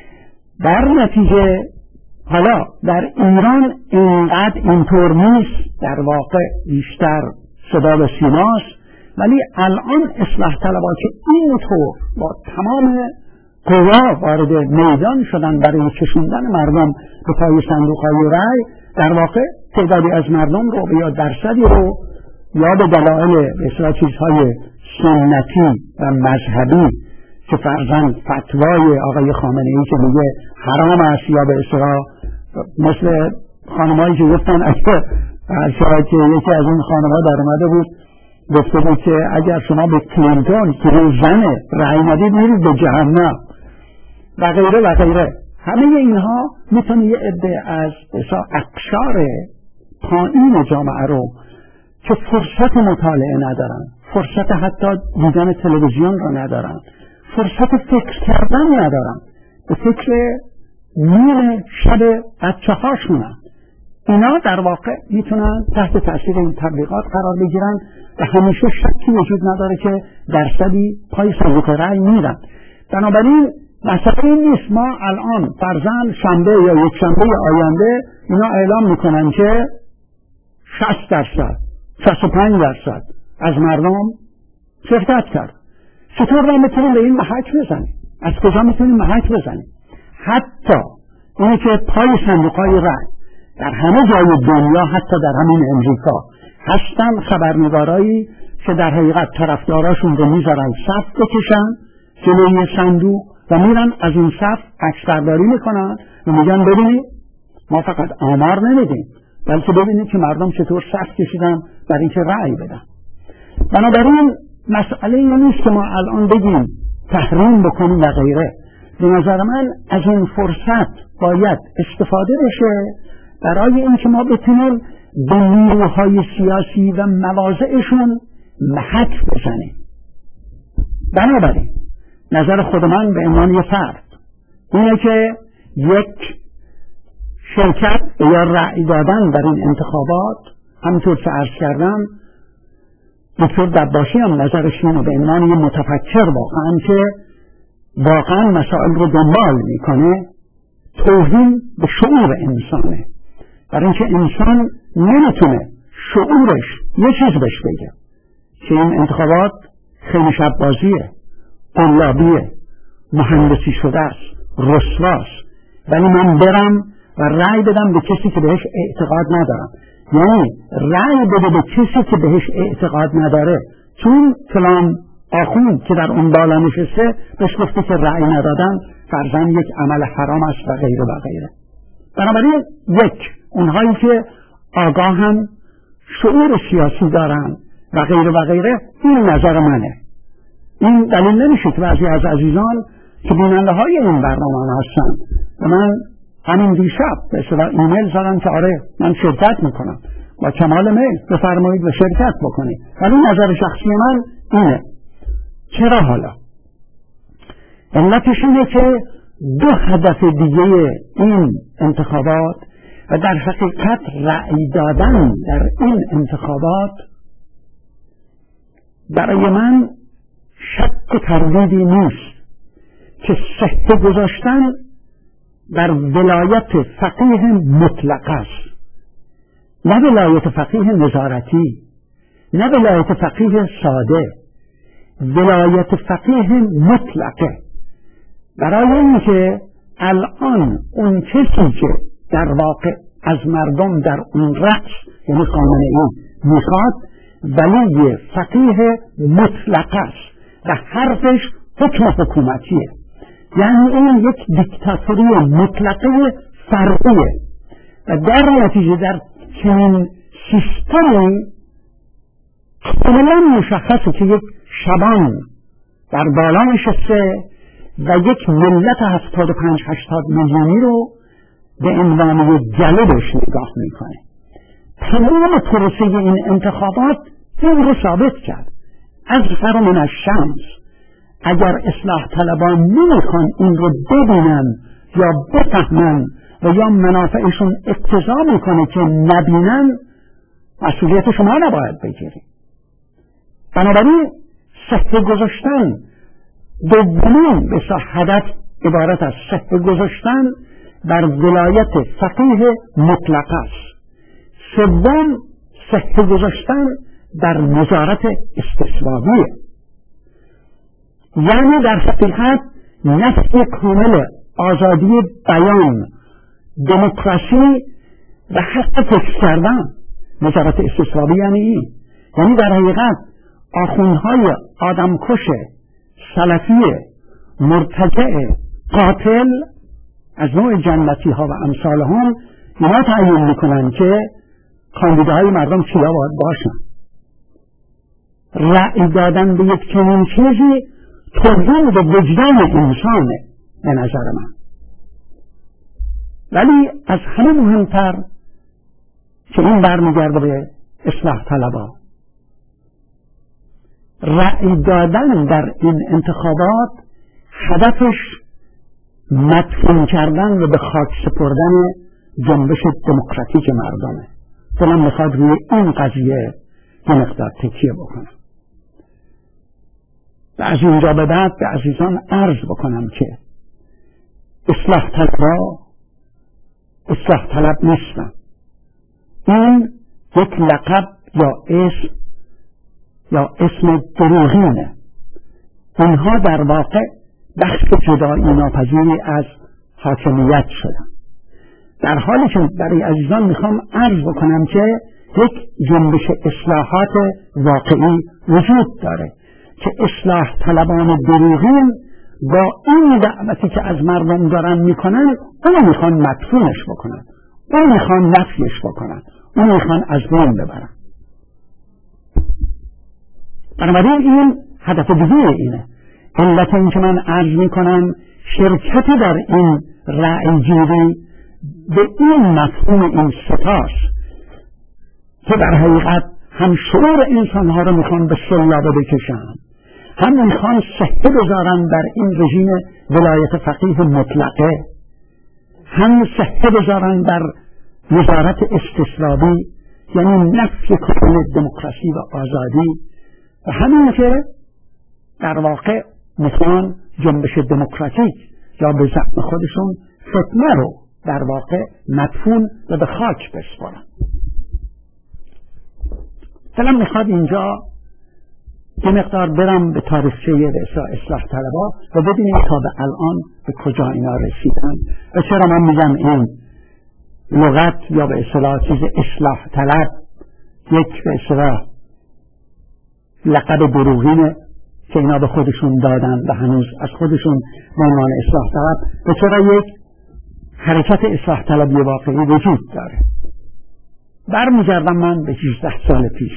Speaker 1: در نتیجه حالا در ایران اینقدر اینطور نیست، در واقع بیشتر صدا و سیماست، ولی الان اصلاح طلبها که اینطور با تمام قوا وارد میدان شدن برای کشوندن مردم به پای صندوق‌های رأی، در واقع تعدادی از مردم رو یا درصدی رو یا به دلایل اصلاح چیزهای سنتی و مذهبی که فرضاً فتوای آقای خامنه‌ای که میگه حرام است، یا به اصطلاح مثل خانمایی که گفتن اگر که یکی از این خانم‌ها در اومده بود گفته بود که اگر شما به کلینتون که زنه رأی ندید میرید به جهنم و غیره و غیره. همه اینها میتونه یه عده از اقشار پایین جامعه رو که فرصت مطالعه ندارن، فرصت حتی دیدن تلویزیون رو ندارن، فرصت فکر کردن ندارن، به فکر نیم شب بچه هاشونن، اینا در واقع میتونن تحت تأثیر این تبلیغات قرار بگیرن و همیشه شکی وجود نداره که درصدی پای صندوق رأی میرن. بنابراین مسئله این نیست ما الان فرضاً شنبه یا یک شنبه آینده اینا اعلام میکنن که 60%، 65% از مردم شرکت کرد. چطور ما میتونیم به این محک بزنیم؟ از کجا میتونیم محک بزنیم؟ حتی اینه که پای صندوق‌های رأی در همه جای دنیا، حتی در همین امریکا هستن خبرنگارایی که در حقیقت طرفداراشون رو میذارن صف بکشن جلوی صندوق و میرن از این صف عکسبرداری میکنن و میگن ببینید ما فقط آمار نمیدیم بلکه ببینید که مردم چطور صف کشیدن برای اینکه رأی بدن. بنابراین مسئله این نیست که ما الان بگیم تحریم بکنیم و غیره. به نظر من از این فرصت باید استفاده بشه برای اینکه ما بتونیم به نیروهای سیاسی و مواضعشون محک بزنیم. بنابراین نظر خود من به عنوان یه فرد اینه که یک شرکت یا رأی دادن در این انتخابات، همونطور که عرض کردم دکتر دباشی هم نظرش اینه به عنوان یه متفکر واقعا که واقعا مسائل رو دنبال میکنه، توهین به شعور انسانه، برای اینکه انسان نمیتونه شعورش یه چیز بهش بگه که این انتخابات خیلی شب بازیه، قلابیه، مهندسی شده است، رسواست، ولی من برم و رأی بدم به کسی که بهش اعتقاد ندارم. یعنی رأی بده به کسی که بهش اعتقاد نداره، چون فلان آخوند که در اون بالا نشسته بهش گفته که رأی ندادن فرضاً یک عمل حرام است و غیره و غیره. بنابراین اونهایی که آگاهن، شعور سیاسی دارن و غیره و غیره، این نظر منه. این دلیل نمیشه که بعضی از عزیزان که بیننده های این برنامه هستن و من همین دیشب به اصطلاح ایمیل زدم که آره من شرکت میکنم، با کمال میل بفرمایید و شرکت بکنید، ولی نظر شخصی من اینه. چرا حالا؟ علتش اینه که دو هدف دیگه این انتخابات و در حقیقت رأی دادن در این انتخابات برای من شک و تردیدی نیست که صحه گذاشتن بر ولایت فقیه مطلق است، نه ولایت فقیه نظارتی، نه ولایت فقیه ساده، ولایت فقیه مطلقه. برای اینکه الان اون کسی که در واقع از مردم در اون رأس، یعنی خامنه ای، میخواد ولی فقیه مطلق است و حرفش حکم حکومتیه، یعنی این یک دیکتاتوری مطلقه فردیه و در نتیجه در چنین سیستمی کاملا مشخصه که یک شبان در بالا نشسته و یک ملت 75-80 میلیونی رو به عنوان جلبش نگاه میکنه. تمام پروسه این انتخابات این رو ثابت کرد. اصغر من الشمس، اگر اصلاح طلبان نمیخوان این رو ببینن یا بفهمن و یا منافعشون اقتضا میکنه که نبینن، مسئولیت شما نباید بگیری. بنابراین صحه گذاشتن، دومین به هدف عبارت از صحه گذاشتن بر ولایت فقیه مطلق است. سوم، صحه گذاشتن در نظارت استثبابیه، یعنی در حقیقت نفی کامل آزادی بیان، دموکراسی و حق فکر کردن. نظارت استثبابی یعنی این، یعنی در حقیقت آخوندهای آدمکش، سلفی، مرتجع، قاتل از نوع جنتی ها و امثال هم اینا تعیین میکنن که کاندیداهای مردم کیا باید باشن. رأی دادن به یک چنین چیزی توهین به وجدان انسانه به نظر من. ولی از همه مهمتر که این برمیگرده به اصلاح طلبا، رأی دادن در این انتخابات هدفش مدفون کردن و به خاک سپردن جنبش دموکراتیک مردمه. دلم میخواد روی این قضیه یه مقدار تکیه بکنم و از اینجا به بعد به عزیزان عرض بکنم که اصلاح طلبا اصلاح طلب نیستن. این یک لقب یا اسم دروغینه. اینها در واقع بخش جدایی ناپذیری از حاکمیت شدن، در حالی که برای عزیزان میخوام عرض بکنم که یک جنبش اصلاحات واقعی وجود داره که اصلاح طلبان دروغین با این دعوتی که از مردم دارن میکنن، اون میخوان مدفونش بکنن، اون میخوان نفیش بکنن، اون میخوان از بین ببرن. بنابراین این هدف دیگه اینه. علت این که من عرض میکنم شرکت در این رأی گیری به این مفهوم این ستاست که در حقیقت هم شعور انسانها رو میخوان به سلابه بکشن، هم میخوان صحه بذارن در این رژیم ولایت فقیه مطلقه، هم صحه بذارن در نظارت استثبابی، یعنی نفی کامل دموکراسی و آزادی، و همین که در واقع میخوان جنبش دموکراتیک یا به زعم خودشون فتنه رو در واقع مدفون و به خاک بسپارن. دلم میخواد اینجا یه مقدار برم به تاریخچه اصلاح طلبها و ببینیم تا به الان به کجا اینا رسیدن و چرا من میگم این لغت یا به اصطلاح چیز اصلاح طلب یک به اصطلاح لقب دروغینه که اینا به خودشون دادن و هنوز از خودشون به عنوان اصلاح طلب و چرا یک حرکت اصلاح طلبی واقعی وجود داره. برمیگردم من به 18 سال پیش.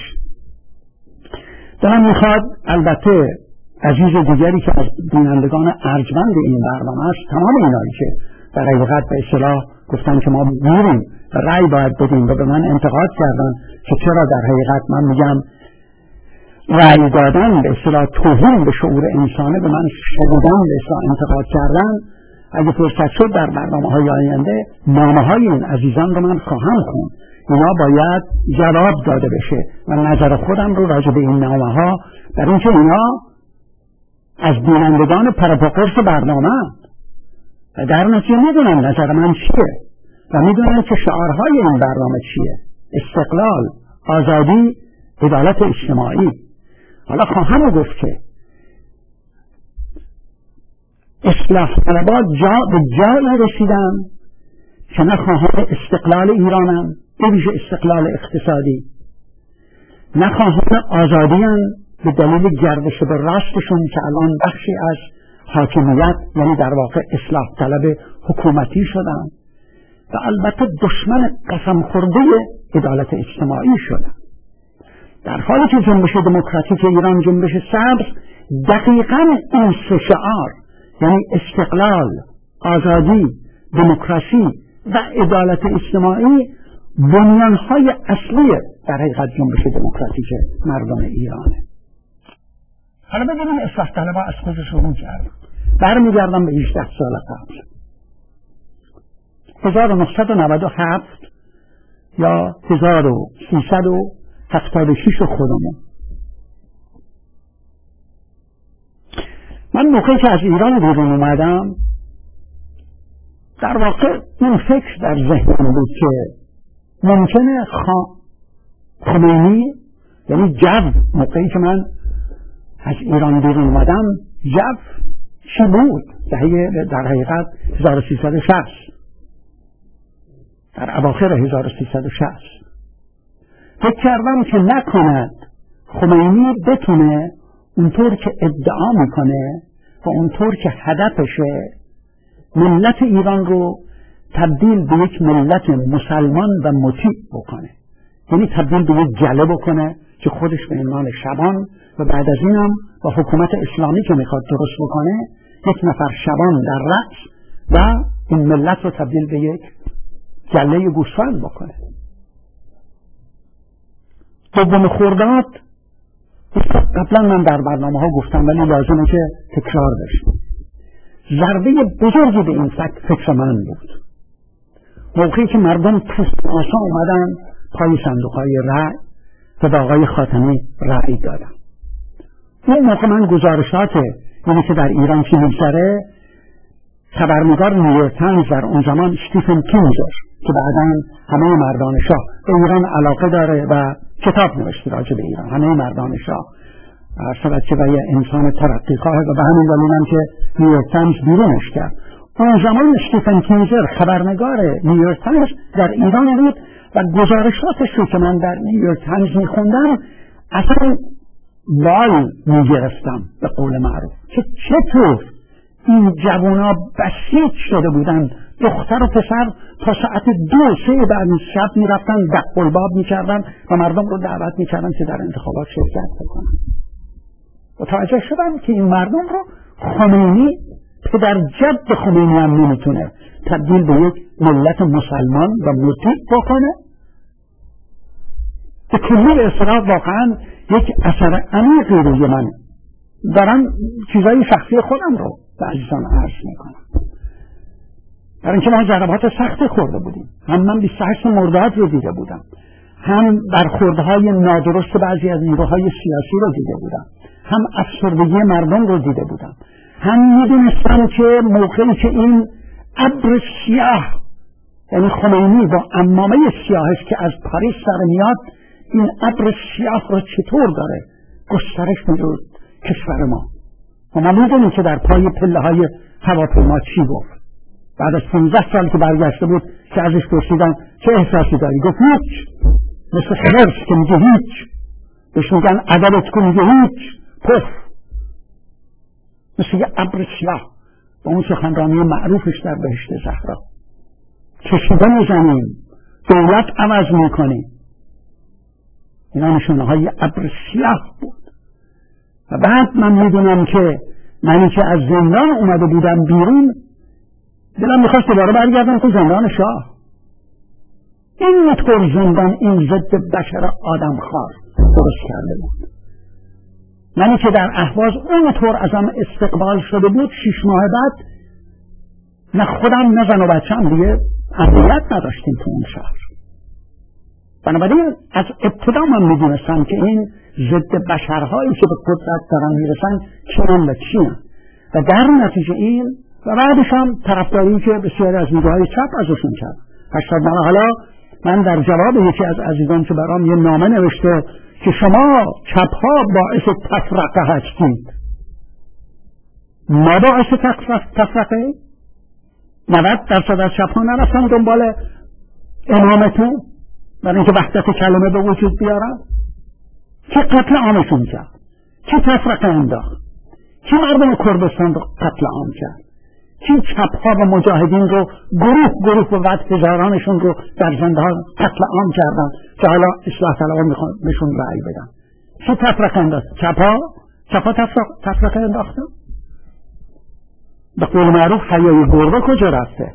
Speaker 1: دلم میخواد البته عزیز دیگری که از بینندگان ارجمند این برنامه است، تمام اینایی که در حقیقت به اصطلاح گفتن که ما میریم و رأی باید بدیم و به من انتقاد کردن که چرا در حقیقت من میگم رأی دادن به اصطلاح توهین به شعور انسانه، به من شدیداً به اصطلاح انتقاد کردن. اگه فرصت شد در برنامه‌های آینده نامه‌های این عزیزان رو من خواهم خوند. اینا باید جواب داده بشه و نظر خودم رو راجع به این نامه‌ها در اینکه اینا از بینندگان پرپاقرص برنامه و در نتیجه میدونن نظر من چیه و میدونن که شعارهای این برنامه چیه: استقلال، آزادی، عدالت اجتماعی. حالا خواهم گفت که اصلاح طلبها به جایی رسیدن که نه خواهان استقلال ایرانن، به ویژه استقلال اقتصادی، نه خواهان آزادیان به دلیل گردش به راستشون که الان بخشی از حاکمیت یعنی در واقع اصلاح طلب حکومتی شدن و البته دشمن قسم خورده عدالت اجتماعی شدن. در حالی که جنبش دموکراتیک ایران، جنبش سبز، دقیقاً این سه شعار یعنی استقلال، آزادی، دموکراسی و عدالت اجتماعی بنیانهای اصلی در حقیقت جنبش دموکراتیک مردم ایرانه. حالا ببینیم اصلاح طلبها از خود شروع کردن. برمیگردم به 18 سال قبل 1997 یا 1376 خودمون. من موقعی که از ایران بیرون اومدم در واقع این فکر در ذهنم بود که ممکنه خمینی یعنی جو، موقعی که من از ایران بیرون اومدم جو چی بود؟ در حقیقت 1360 در اواخر 1360 فکر کردم که نکند خمینی بتونه اونطور که ادعا میکنه و اونطور که هدفشه ملت ایران رو تبدیل به یک ملت مسلمان و مطیع بکنه، یعنی تبدیل به یک جله بکنه که خودش به عنوان شبان و بعد از اینم با حکومت اسلامی که میخواد درست بکنه یک نفر شبان در رأس و این ملت رو تبدیل به یک جله گوسفند بکنه. دوم خرداد قبلا من در برنامه ها گفتم ولی لازمه که تکرار بشه، ضربه بزرگی به این فکر من بود موقعی که مردم پشت آسا اومدن پای صندوقهای رأی و به آقای خاتمی رأی دادن. اون موقع من گزارشات اینی که در ایران چی می‌گذره خبرنگار نیویورک تایمز در اون زمان استیفن کینزر که بعداً همه مردان شاه به ایران علاقه داره و کتاب نوشته راجع به ایران، همه مردان شاه ارشد که یه انسان ترقی‌خواه و به همین دلیل هم که نیویورک تایمز بیرونش کرد. اون زمان استیفن کینزر خبرنگار نیویورک تایمز در ایران بود و گزارشاتش رو که من در نیویورک تایمز میخوندم اصلا وای میگرفتم به قول معروف که چطور این جوانا بسیج شده بودن، دختر و پسر تا ساعت 2-3 بعد شب میرفتن دقلباب میکردن و مردم رو دعوت میکردن که در انتخابات شرکت بکنن. متوجه شدم که این مردم رو خمینی پدر جد خمینی هم نمیتونه تبدیل به یک ملت مسلمان و مطیع بکنه. به کلی اصطلاح واقعا یک اثر عمیقی روی من دارم چیزای شخصی خودم رو به عزیزان عرض میکنم. برای اینکه ما ضربات سخت خورده بودیم، هم من 28 مرداد رو دیده بودم، هم برخوردهای نادرست بعضی از نیروهای سیاسی رو دیده بودم، هم افسردگی مردم رو دیده بودم، هم میدونستم که موقعی که این ابر سیاه یعنی خمینی با عمامه سیاهش که از پاریس سر میاد این ابر سیاه رو چطور داره گسترش میداد کشور ما. و ما میدونیم که در پای پله های هواپیما چی گفت. بعد از 15 سال که برگشته بود که ازش پرسیدن چه احساسی داری؟ گفت هیچ. مثل خرس که میگه هیچ، بهش میگن ادبت کن میگه هیچ، پف، مثل یه ابر سیاه. با اون سخنرانی معروفش در بهشت زهرا، کشیده میزنیم، دولت عوض میکنیم. اینا نشونه های ابر سیاه بود. و بعد من میدونم که منی که از زندان اومده بودم بیرون، دلم میخواست دوباره برگردم تو زندان شاه. این طور زندان این ضد بشر آدمخوار درست کرده بود. منی که در اهواز اون طور ازم استقبال شده بود، 6 ماه بعد نه خودم نه زن و بچه‌م دیگه امنیت نداشتیم تو اون شهر. بنابراین از ابتدا من میدونستم که این ضد بشرهایی که به قدرت دارن میرسن کیان و چیان، و در نتیجه این و بعدش هم طرفداری که بسیاری از نیروهای چپ ازشون کرد. 80 ماه حالا من در جواب یکی از عزیزان که برام یه نامه نوشته که شما چپ‌ها باعث تفرقه هستید. ما باعث تفرقه؟ 90% از چپ‌ها نرفتن دنبال امامتون برای اینکه وحدت کلمه به وجود بیارن؟ کی قتل عامشون کرد؟ کی تفرقه انداخت؟ کی مردم کردستان رو قتل عام کرد؟ کی چپ‌ها و مجاهدین رو گروه و بعد هزارانشون رو در زندان قتل عام کردن که حالا اصلاح طلبان میخوان بهشون رأی بدن؟ کی تفرقه انداخت؟ چپ‌ها تفرقه انداختن؟ به قول معروف حیای گربه کجا رفته؟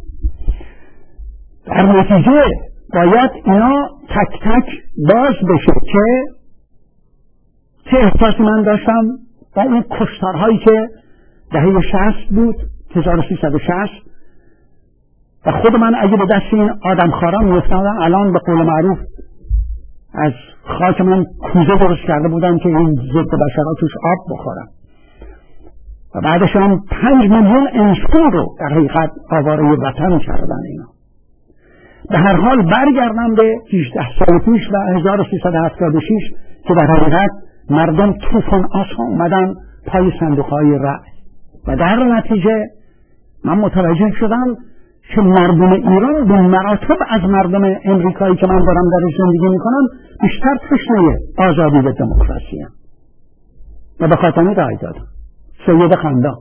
Speaker 1: در نتیجه باید اینا تک تک باز بشه که چه احساسی من داشتم با اون کشتارهایی که دهه 60 بود، 1360، و خود من اگه به دست این آدمخواران میافتادم الان به قول معروف از خاک من کوزه درست کرده بودم که این ضد بشرها توش آب بخورم، و بعدش هم 5 میلیون انسان رو در حقیقت آواره وطن کردن اینا. به هر حال برگردم به 18 سال پیش و 1376 که در حقیقت مردم طوفان آسا اومدن پای صندوقهای رأی، و در نتیجه من متوجه شدم که مردم ایران به مراتب از مردم امریکایی که من دارم درش زندگی میکنم بیشتر تشنه آزادی و دموکراسی هم. و به خاطر رأی دادم سید خندان،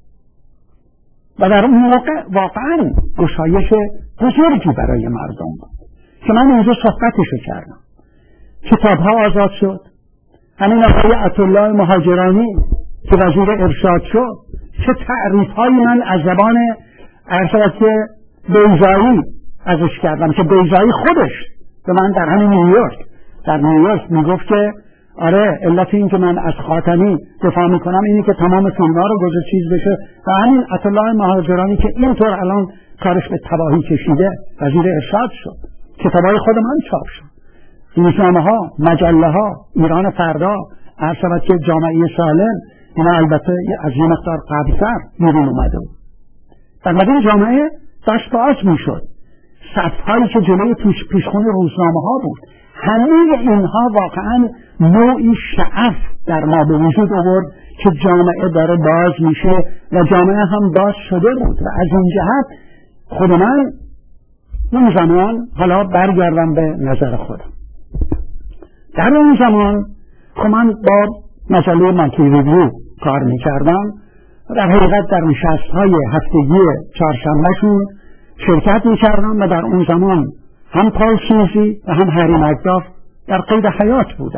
Speaker 1: و در اون موقع واقعا گشایش بزرگی برای مردم بود که من اینجا صحبتشو کردم. کتاب‌ها آزاد شد. همین آقای عطاالله مهاجرانی که وزیر ارشاد شد، چه تعریف‌هایی من از زبان ارشاد بیضایی ازش کردم که بیضایی خودش به من در همین نیویورک میگفت که آره علت این که من از خاتمی دفاع میکنم اینه که تمام فیلم‌ها رو گذاشته چیز بشه، و همین عطاالله مهاجرانی که اینطور الان کارش به تباهی کشیده وزیر ارشاد شد، کتابای خود من چاپ شد، روزنامه‌ها، مجله‌ها، ایران فردا، ارشد که جامعه سالم، اینا البته از یه مقدار قبل‌تر بیرون اومده بود. بنابراین جامعه داشت باز میشد. صفحه‌ای که جلوی پیشخون روزنامه‌ها بود، همه اینها واقعا نوعی شعف در ما به وجود آورد که جامعه داره باز میشه، و جامعه هم باز شده بود. و از این جهت خود من اون زمان، حالا برگردم به نظر خودم، در اون زمان که من با مجله مانتی ریویو کار میکردم، در حقیقت در نشست‌های هفتگی چهارشنبهشون شرکت میکردم، و در اون زمان هم پال سوزی و هم هری مکداف در قید حیات بودن.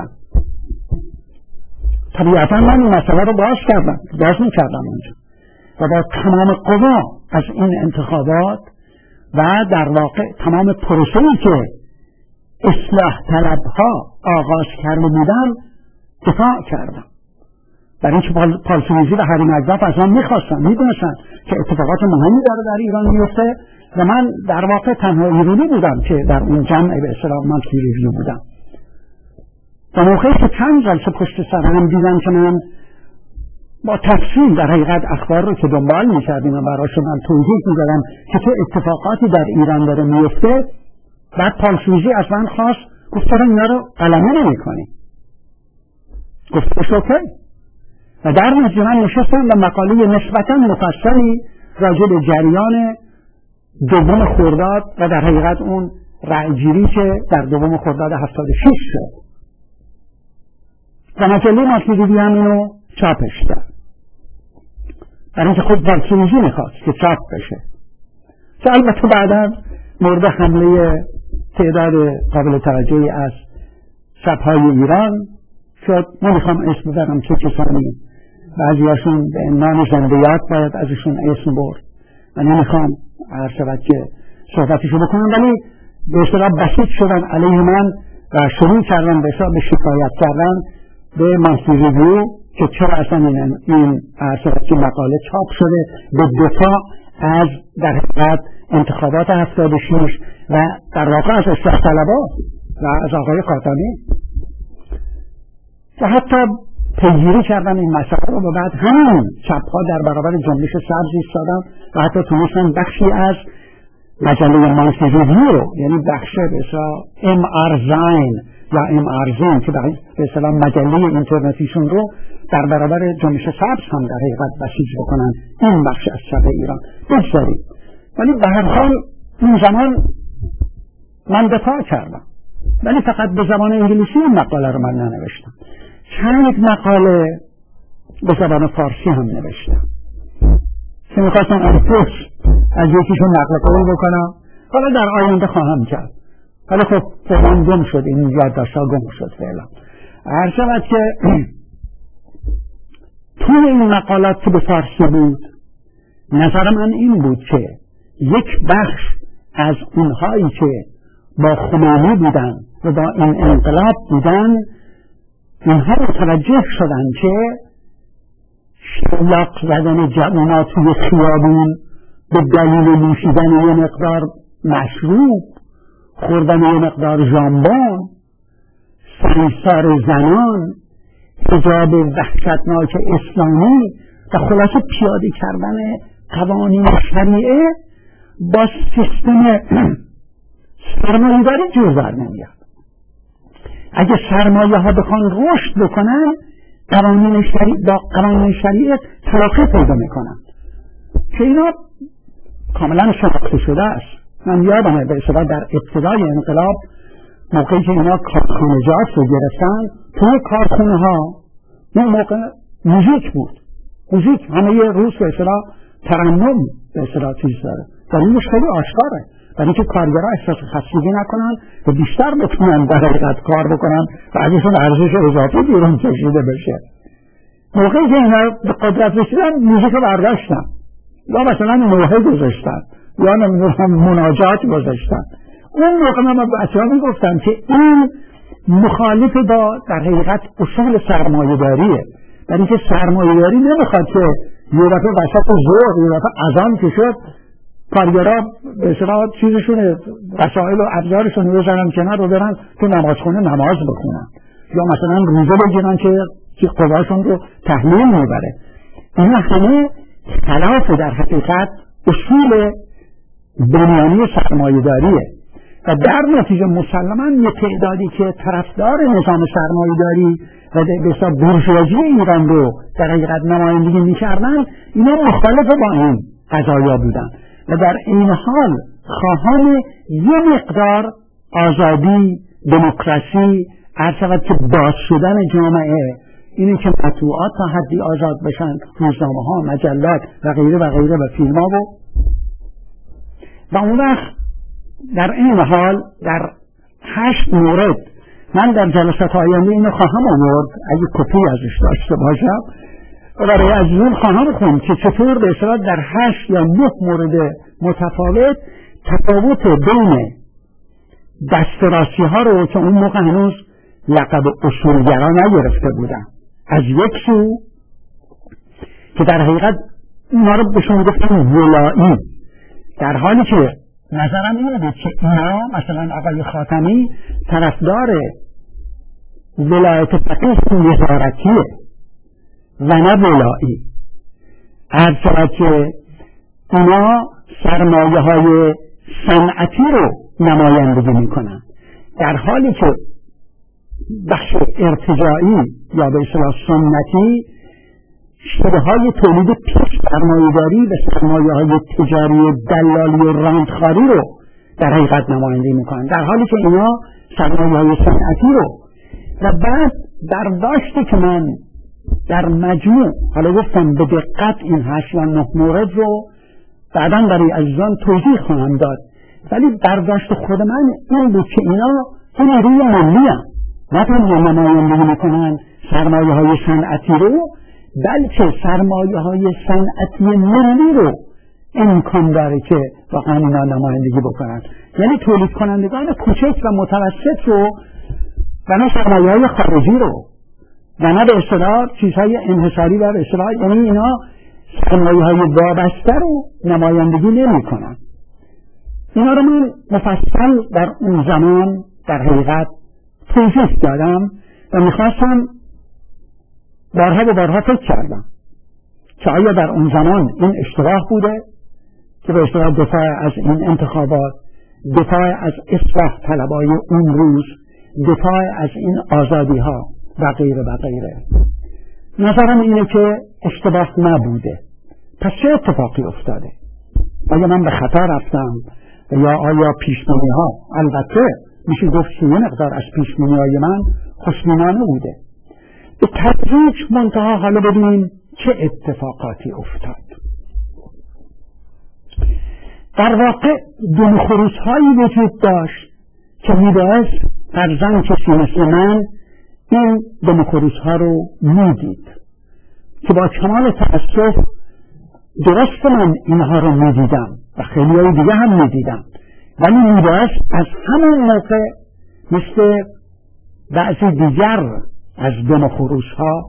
Speaker 1: طبیعتا من این مسئله رو باز میکردم اونجا، و با تمام قوا از این انتخابات و در واقع تمام پروسه‌ای که اصلاح طلبها آغاز کرده بودن دفاع کردم. برای اینکه پال سوزی و هری مکداف از من میدونستن که اتفاقات مهمی داره در ایران میفته، و من در واقع تنها ایرانی بودم که در اون جمع به اصطلاح مانتی ریویو بودم. و موقعی که چند جلسه پشت سر هم دیدم که من با تفصیل در حقیقت اخبار رو که دنبال میکردیم و براشون من توضیح میدادم که چه اتفاقاتی در ایران داره میفته، بعد پال سوزی از من خواست، گفت چرا اینا رو قلمه نمی‌کنی؟ گفتش اوکی. و در نتیجه من نشستم و مقاله نسبتاً مفصلی راجع به جریان دوم خرداد و در حقیقت اون رأیگیری که در دوم خرداد 76 شد و مجله مارکسیستی هم اینو چاپش کرد، برای اینکه خود مارکسیستی میخواست که چاپ بشه، که البته بعدا مورد حمله تعداد قابل توجهی از چپ‌های ایران شد. نمیخوام اسم ببرم که کسانی، بعضیاشون به عنوان زندیات باید ازشون اسم برد و نمیخوام هر شود که صحبتشو بکنم، ولی به اصطلاح بسیط شدن علیه من و شروع کردن به شکایت کردن به مانثلی ریویو که چرا اصلا این که مقاله چاپ شده به دفاع از در حقیقت انتخابات 76 و در واقع از اصلاح طلبها و از آقای خاتمی، و حتی پیگیری کردن این مسئله رو و بعد همین چپ‌ها در برابر جنبش سبز ایستادن و حتی تونستن بخشی از مجله مانثلی ریویو، یعنی بخش به اصطلاح MR زاین یا MR زین که به اصطلاح مجله اینترنتیشون رو در برابر جنبش سبز هم در حقیقت بسیج بکنن، این بخش از چپ ایران بگذارید. ولی به هر حال این زمان من دفاع کردم، ولی فقط به زبان انگلیسی این مقاله رو من ننوشتم، چند مقاله به زبان فارسی هم نوشتم که میخواستم از یکیشون نقل قول بکنم، حالا در آینده خواهم کرد، حالا خب فعلا گم شد، این یادداشت‌ها گم شد فعلا. هر شود که توی این مقالات که به فارسی بود، نظر من این بود که یک بخش از اونهایی که با خمینی بودن و با این انقلاب بودن، اینها متوجه شدن که شلاق زدن جوان‌ها توی خیابون به دلیل نوشیدن یه مقدار مشروب، خوردن یه مقدار ژامبون، سنگسار زنان، حجاب وحشتناک اسلامی و خلاصه پیاده کردن قوانین شریعه با سیستم سرمایه‌داری جور در نمیاد. اگه سرمایه ها بخوان رشد بکنن، قوانین شریعه تلاقی پیدا میکنن که اینا کاملا شناخته شده است. من یادمه به اصطلاح در ابتدای انقلاب موقعی که اینا کارخانجات رو گرفتن، توی کارخونه ها اون موقع موزیک بود، موزیک همه یه روز به اصطلاح ترنم به اصطلاح چیز داره، دلیلش خیلی آشکاره، برای اینکه کارگرها احساس خستگی نکنن و بیشتر بتونن در حقیقت کار بکنن و ازشون ارزش اضافی بیرون کشیده بشه. موقعی که اینا به قدرت رسیدن موزیک رو برداشتن یا مثلا نوحه گذاشتن یا نمیدونم مناجات گذاشتن. اون موقع من بچه‌ها میگفتن که این مخالف با در حقیقت اصول سرمایه‌داریه، برای اینکه سرمایه‌داری نمیخواد که یه دفعه وسط ظهر یه دفعه اذان که شد کارگرها به اصطلاح چیزشون وسایل و ابزارشون رو بزنن کنار رو برن تو نمازخونه نماز بخونن یا مثلا روزه بگیرن که قواشون رو تحلیل میبره. اینا همه خلاف در حقیقت اصول بنیانی سرمایه‌داریه و در نتیجه مسلماً یه تعدادی که طرفدار نظام سرمایه‌داری و به اصطلاح بورژوازی ایران رو در حقیقت نمایندگی می‌کردن، اینا مخالف با این قضایا بودن و در این حال خواهان یه مقدار آزادی، دموکراسی، هر شود که باز شدن جامعه، اینی که مطبوعات تا حدی آزاد بشن، روزنامه‌ها، مجلات و غیره و غیره و فیلم‌ها و اون وقت در این حال در 8 مورد من در جلسات آینده اینو خواهم آورد، اگه کپی ازش داشته باشم برای عزیزان خواهم خوند که چطور به اصطلاح در 8 یا 9 مورد متفاوت تفاوت بین دسترسی ها رو که اون موقع هنوز لقب اصولگرا نگرفته بودن از یک سو، که در حقیقت اونا رو بهشون گفتن ولایی، در حالی که نظرم اینه بود که اینا مثلا آقای خاتمی طرفدار ولایت فقیه نظارتیه و نه ولایی، هرچند که اینا سرمایه های صنعتی رو نمایندگی میکنن، در حالی که بخش ارتجاعی یا به اصطلاح سنتی شبه‌های تولید پیش سرمایه‌داری و سرمایه‌های تجاری و دلالی و رانتخواری رو در حقیقت نمایندگی میکنن، در حالی که اینا سرمایه‌های صنعتی رو. و بعد برداشتی که من در مجموع حالا گفتم به دقت این 8 یا 9 مورد رو بعداً برای عزیزان توضیح خواهم داد، ولی برداشت خود من این بود که اینا نیروی ملی هستند، نه تنها نمایندگی میکنن سرمایه‌های صنعتی رو، بلکه سرمایه‌های صنعتی ملی رو امکان داره که واقعا اینا نمایندگی بکنن، یعنی تولید کنندگان کوچک و متوسط رو و نه سرمایه‌های خارجی رو و نه به اصطلاح چیزهای انحصاری و به اصطلاح، یعنی اینا سرمایه‌های وابسته رو نمایندگی نمی‌کنن. اینا رو من مفصل در اون زمان در حقیقت توضیح دادم و میخواستم بارها و بارها فکر کردم که آیا در اون زمان این اشتباه بوده که به اصطلاح دفاع از این انتخابات، دفاع از اصلاح طلبای اون روز، دفاع از این آزادی ها و غیره و غیره. نظرم اینه که اشتباه نبوده. پس چه اتفاقی افتاده؟ آیا من به خطا رفتم یا آیا پیشبینی ها، البته میشه گفت که یه مقدار از پیشبینی های من خوشبینانه بوده. به تدریج منتها حالا ببینیم چه اتفاقاتی افتاد. در واقع دمخروس هایی وجود داشت که میبایست فرزن کسی مثل من این دمخروس ها رو میدید که با کمال تأسف درست من اینها رو میدیدم و خیلی های دیگه هم میدیدم، ولی میبایست از همون موقع مثل بعضی دیگر از دمخروس ها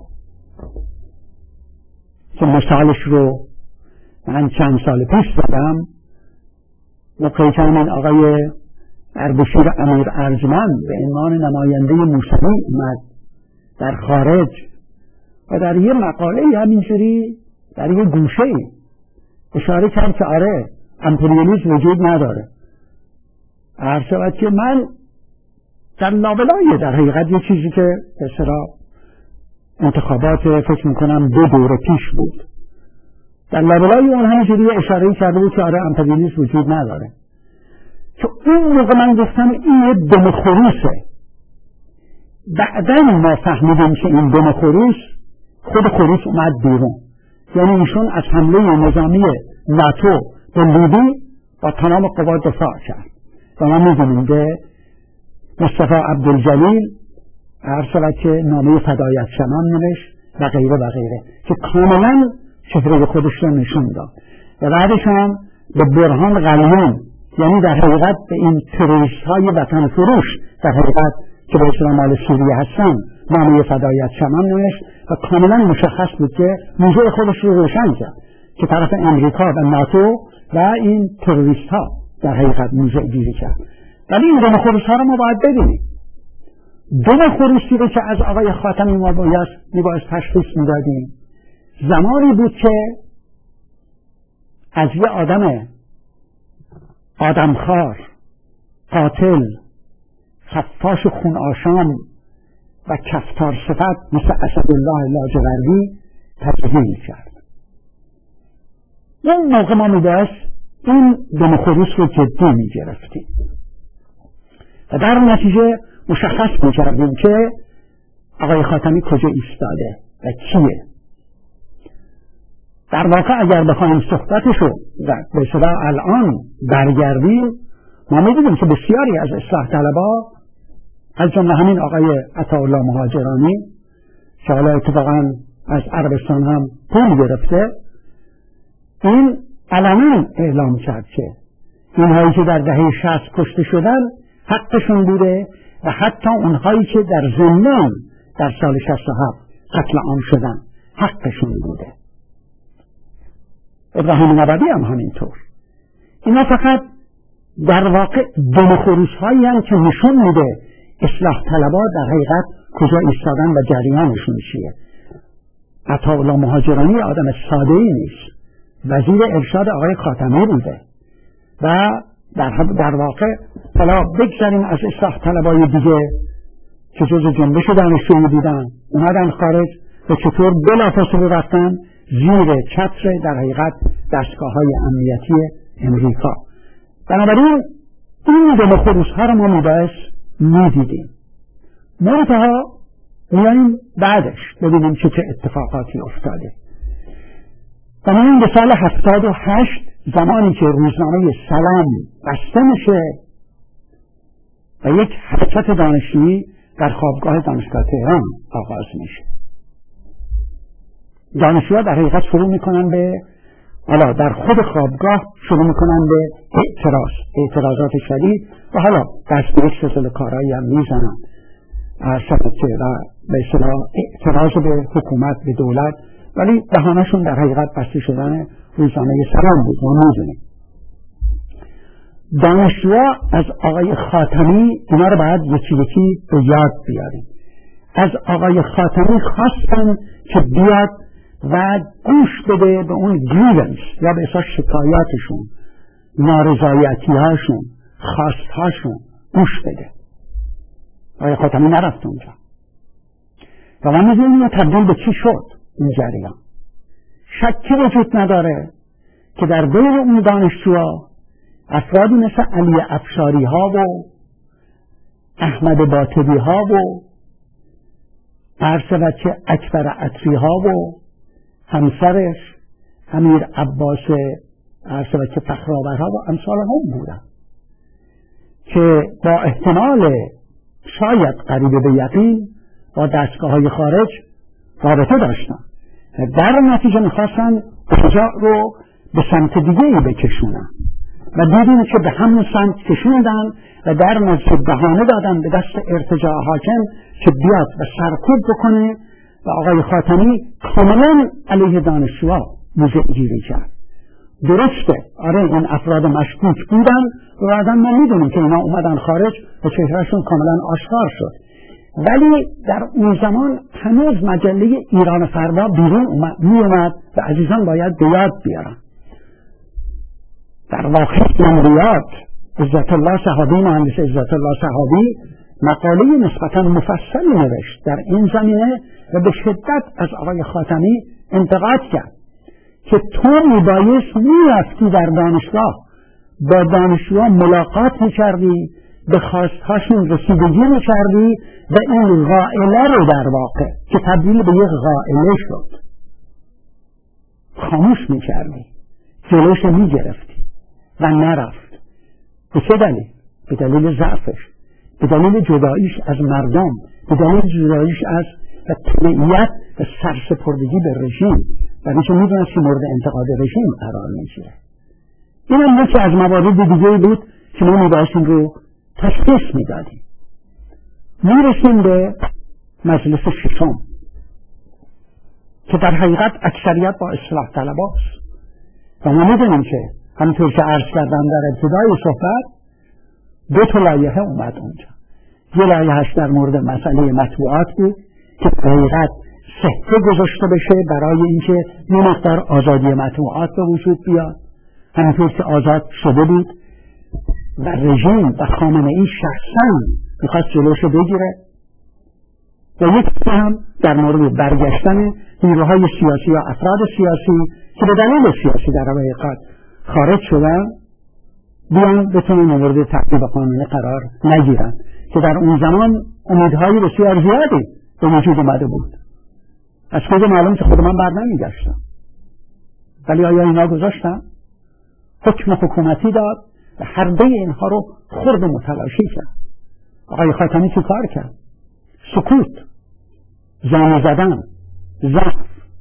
Speaker 1: که مثالش رو من چند سال پیش زدم، موقعی که من آقای اردشیر امیر ارجمند به عنوان نماینده موسوی اومد در خارج و در یه مقاله همینجوری در یه گوشه اشاره کرد که آره امپریالیسم وجود نداره. عرض شود که من در لابلای در حقیقت یه چیزی که به اصطلاح انتخابات فکر میکنم 2 دوره پیش بود، در لابلای اون همینجوری اشاره کرده بود که آره امپریالیسم وجود نداره، که اون موقع من گفتم این یه دمخروسه. بعدن ما فهمیدیم که این دمخروس خود خروس اومد بیرون، یعنی ایشون از حمله نظامی ناتو به لیبی با تمام قوا دفاع کرد و ما میدونیم که مصطفی عبدالجلیل عرض شود که نامه فدایت شمم نوشت و غیره و غیره که کاملا چهره خودش رو نشون داد و بعدش هم به برهان غلیان، یعنی در حقیقت به این تروریست های وطن فروش در حقیقت که به اصطلاح مال سوریه هستن نامه فدایت شمم نوشت و کاملا مشخص بود که موضوع خودش رو روشن کرد که طرف امریکا و ناتو و این تروریست ها در حقیقت موضوع گیری کرد. ولی این دمخروس ها رو ما باید ببینیم. دمخروسی رو که از آقای خاتمی ما باید تشخیص میدادیم زمانی بود که از یه آدمخوار، قاتل، خفاش و خون آشام و کفتار صفت مثل اسدالله لاجوردی تجلیل کرد. اون موقع ما میبایست این دمخروس رو جدی میگرفتیم و در نتیجه مشخص میکردیم که آقای خاتمی کجا ایستاده و کیه. در واقع اگر بخوایم صحبتشو به اصطلاح الان برگردیم، ما می‌بینیم که بسیاری از اصلاح طلبا از جمله همین آقای عطاالله مهاجرانی که حالا اتفاقا از عربستان هم پول گرفته، این علنا اعلام کرد که اینهایی که در دهه 60 کشته شدن حقشون بوده و حتی اونهایی که در زندان در سال 67 قتل عام شدن حقشون بوده. ابراهیم نبوی هم همینطور. اینا فقط در واقع دمخروس هایی هم که نشون میده اصلاح طلبا در حقیقت کجا ایستادن و جریانشون چیه. عطاالله مهاجرانی آدم ساده ای نیست، وزیر ارشاد آقای خاتمی بوده و در واقع حالا بگذاریم از اصلاح طلبای دیگه که جز جنبش دانشجویی بودن اومدن خارج و چطور بلافاصله رفتن زیر چتر در حقیقت دستگاه‌های امنیتی امریکا. بنابراین این دو خروس‌ها رو ما میبایست میدیدیم. منتها میاییم بعدش ببینیم چه اتفاقاتی افتاده. بنابراین به سال 78 زمانی که روزنامه سلام بسته میشه و یک حرکت دانشجویی در خوابگاه دانشگاه تهران آغاز میشه. دانشجوها در حقیقت شروع میکنن به در خود خوابگاه شروع میکنن به اعتراضات شدید و حالا دست به یک سلسله کارهایی هم میزنن شبکه و به اصطلاح اعتراض به حکومت، به دولت، ولی بهانه‌شون در حقیقت بسته شدن روزنامه سلام بود. ما میدونیم دانشجوها از آقای خاتمی اینا رو باید یکی یکی به یاد بیاریم. از آقای خاتمی خواستن که بیاد و گوش بده به اون گریونس یا به اصطلاح شکایاتشون، نارضایتی‌هاشون، خواستهاشون گوش بده. آقای خاتمی نرفت اونجا و ما می‌دونیم تبدیل به چی شد این جریان. شکی وجود نداره که در بین اون دانشجوها افرادی مثل علی افشاری ها و احمد باطبی ها و بچه اکبر عطری ها و همسرش امیر عباس بچه فخرآورها و امثال هم بودن که با احتمال شاید قریب به یقین با دستگاه های خارج رابطه داشتن. در نتیجه میخواستن اوضاع رو به سمت دیگه‌ای بکشونن و دیدیم که به همون سمت کشوندن و در نتیجه بهانه دادن به دست ارتجاع حاکم که بیاد و سرکوب بکنه و آقای خاتمی کاملا علیه دانشجوها موضع گیری کرد. درسته، آره این افراد مشکوک بودن و بعداً ما میدونیم که اینا اومدن خارج و چهرهشون کاملا آشکار شد، ولی در اون زمان هنوز مجله ایران فردا بیرون می اومد و عزیزان باید به یاد بیارن. در واقع نمریات عزت الله صحابی، مهندس عزت الله صحابی مقاله نسبتا مفصلی نوشت در این زمینه و به شدت از آقای خاتمی انتقاد کرد که تو میبایست میرفتی در دانشگاه با دانشجوها ملاقات میکردی، به خواستهاشون رسیدگی میکردی و این غائله رو در واقع که تبدیل به یک غائله شد خاموش میکردی، جلوش میگرفتی و نرفت. به چه دلیل؟ به دلیل ضعفش، به دلیل جداییش از مردم، به دلیل جداییش از تبعیت و سرسپردگی به رژیم و میشه میدونست که مورد انتقاد رژیم قرار میگیره. این هم یکی از موارد دیگه بود که ما میبایستیم رو تشخیص میدادیم. میرسیم به مجلس ششم که در حقیقت اکثریت با اصلاح طلباست و ما میدونیم که همونطور که عرض کردم در ابتدای صحبت دو تا لایحه اومد اونجا. یه لایحه‌اش در مورد مسئله مطبوعات بود که در حقیقت صحه گذاشته بشه برای اینکه یه مقدار آزادی مطبوعات به وجود بیاد، همونطور که آزاد شده بود و رژیم و خامنه‌ای شخصا میخواست جلوش بگیره. و یکی هم در مورد برگشتن نیروهای سیاسی یا افراد سیاسی که به دلیل سیاسی در حقیقت خارج شدن بیان بتونن مورد تعقیب قانونی قرار نگیرن که در اون زمان امیدهای بسیار زیادی به وجود اومده بود. از کجا معلوم که خود من بر نمیگشتم، ولی آیا اینا گذاشتن؟ حکم حکومتی داد و هر دوی اینها رو خرد متلاشی کرد. آقای خاتمی چی کار کرد؟ سکوت، زانو زدن، ضعف.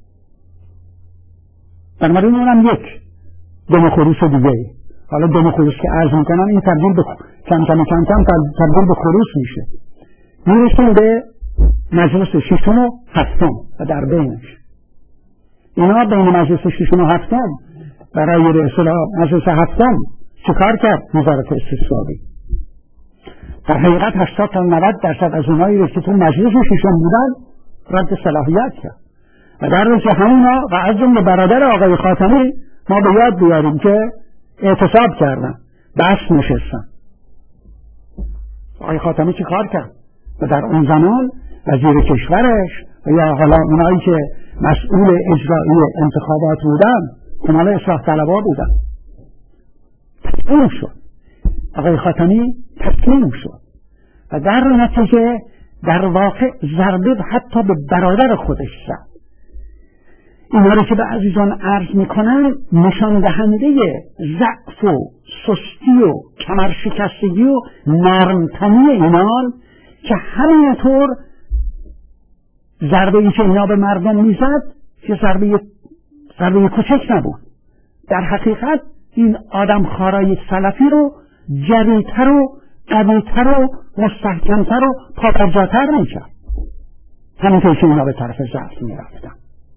Speaker 1: بنابراین اونم یک دم خروس دیگه. حالا دم خروس که عرض میکنم این تبدیل به کم تبدیل به خروس میشه. میرسیم به مجلس ششم و هفتم و در بینش اینا بین مجلس ششم و هفتم برای به اصطلاح مجلس هفتم چه کار کرد وزارت استثبابی؟ در حقیقت 80 تا 90% از اونایی که تو مجلس ششم بودن رد صلاحیت کرد و در روز همونا و از جمله برادر آقای خاتمی ما به یاد بیاریم که اعتصاب کردن، بحث نشستن. آقای خاتمی چی کار کرد؟ و در اون زمان وزیر کشورش و یا حالا اونایی که مسئول اجرایی انتخابات بودن اونها اصلاح طلبها بودن. تسلیم شد، آقای خاتمی تسلیم شد و در نتیجه در واقع ضربه حتی به برادر خودش زد. اینا رو که به عزیزان عرض میکنن نشان دهنده ضعف و سستی و کمرشکستگی و نرمتنی اینان که همینطور ضربه ای که اینا به مردم میزد که ضربه کوچک نبود. در حقیقت این آدم خارای سلفی رو جریتر و قویتر و مستحکمتر و پابرجاتر میکرد، همینطور که اینا به طرف ضعف میرفتن.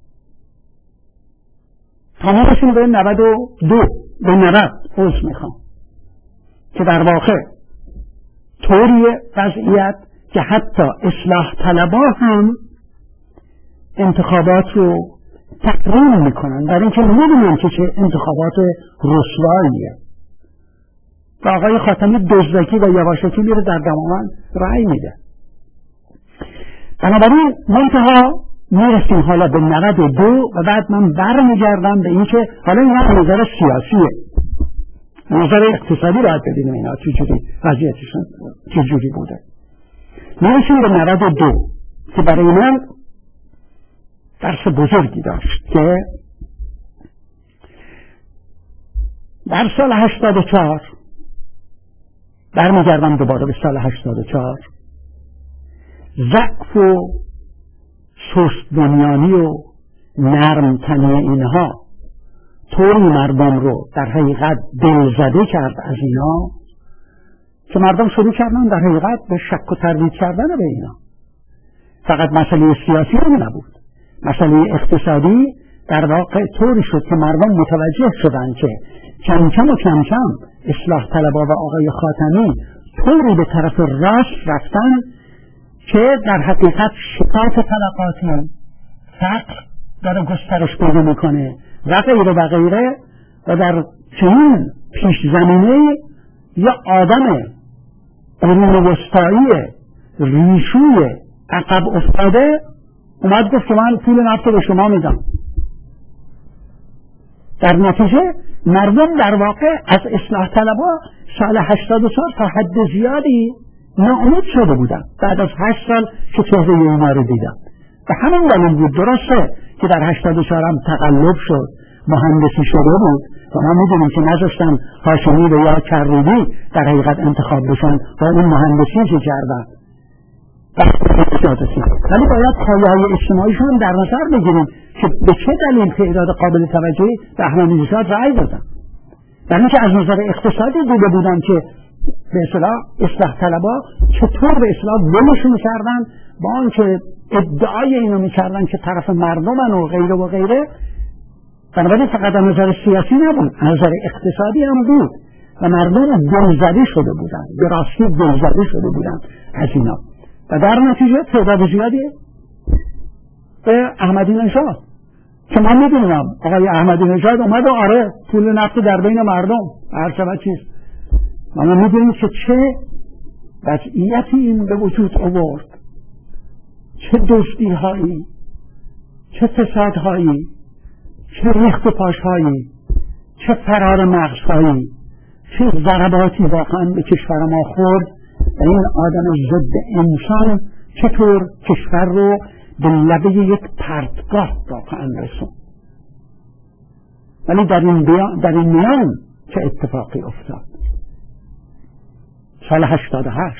Speaker 1: تمامشون به 92 به 90 عضو میخوام که در واقع طوری وضعیت که حتی اصلاح طلبا هم انتخابات رو تحریم میکنن در اینکه میدونن که چه انتخابات رسواییه و آقای خاتمی دزدکی و یواشکی میره در دماوند رأی میده. بنابراین منتها میرسیم حالا به 92 و بعد من برمیگردم به این که حالا این نظر سیاسیه، نظر اقتصادی باید ببینیم اینا چجوری وضعیتشون چجوری بوده. میرسیم به 92 که برای من درس بزرگی داشت که در سال 84 برمیگردم دوباره به سال 84 ضعف و سست بنیانی و نرمتنی اینها طوری مردم رو در حقیقت دلزده کرد از اینا که مردم شروع کردن در حقیقت به شک و تردید کردن به اینا. فقط مسئله سیاسی هم نبود، مسئله اقتصادی در واقع طوری شد که مردم متوجه شدن که کم کم و کم کم اصلاح طلبها و آقای خاتمی طوری به طرف راست رفتن که در حقیقت شکاف طبقاتی، فقر داره گسترش پیدا میکنه و غیره و غیره و در چنین پیش زمینه یا آدم قرون وسطایی ریشوی عقب افتاده اومد گفت که من پول نفت به شما میدم. در نتیجه مردم در واقع از اصلاح طلبها سال 84 تا حد زیادی ناامید شده بودن بعد از 8 سال که چهره اونا رو دیدن. و همین دلیل بود درسته که در 84 هم تقلب شد، مهندسی شده بود و ما میدونیم که نذاشتن هاشمی و یا کروبی در حقیقت انتخاب بشن و اون مهندسی که کردن. ولی باید پایه‌های اجتماعیشون در نظر بگیریم که به چه دلیل تعداد قابل توجهی به احمدی‌نژاد رأی دادن. در اینکه از نظر اقتصادی دیده بودن که به اصطلاح اصلاح طلبها چطور به اصطلاح دلشون کردن با آنکه ادعای اینو میکردن که طرف مردمن و غیره و غیره. بنابراین فقط از نظر سیاسی نبود، از نظر اقتصادی هم بود و مردم دلزده شده بودن، به راستی دلزده شده بودن از اینا و در نتیجه تعداد زیادی به احمدی‌نژاد که ما میدونم آقای احمدی‌نژاد اومد و آره پول نفت در بین مردم هر چه چیز. ما میدونیم که چه وضعیتی این به وجود آورد، چه دزدی هایی، چه فساد هایی، چه ریخت و پاش هایی، چه فرار مغز هایی، چه ضرباتی واقعا به کشور ما خورد و این آدم ضد انسان چطور کشور رو به لبه یک پرتگاه واقعا رسون. ولی در این میان چه اتفاقی افتاد؟ سال 88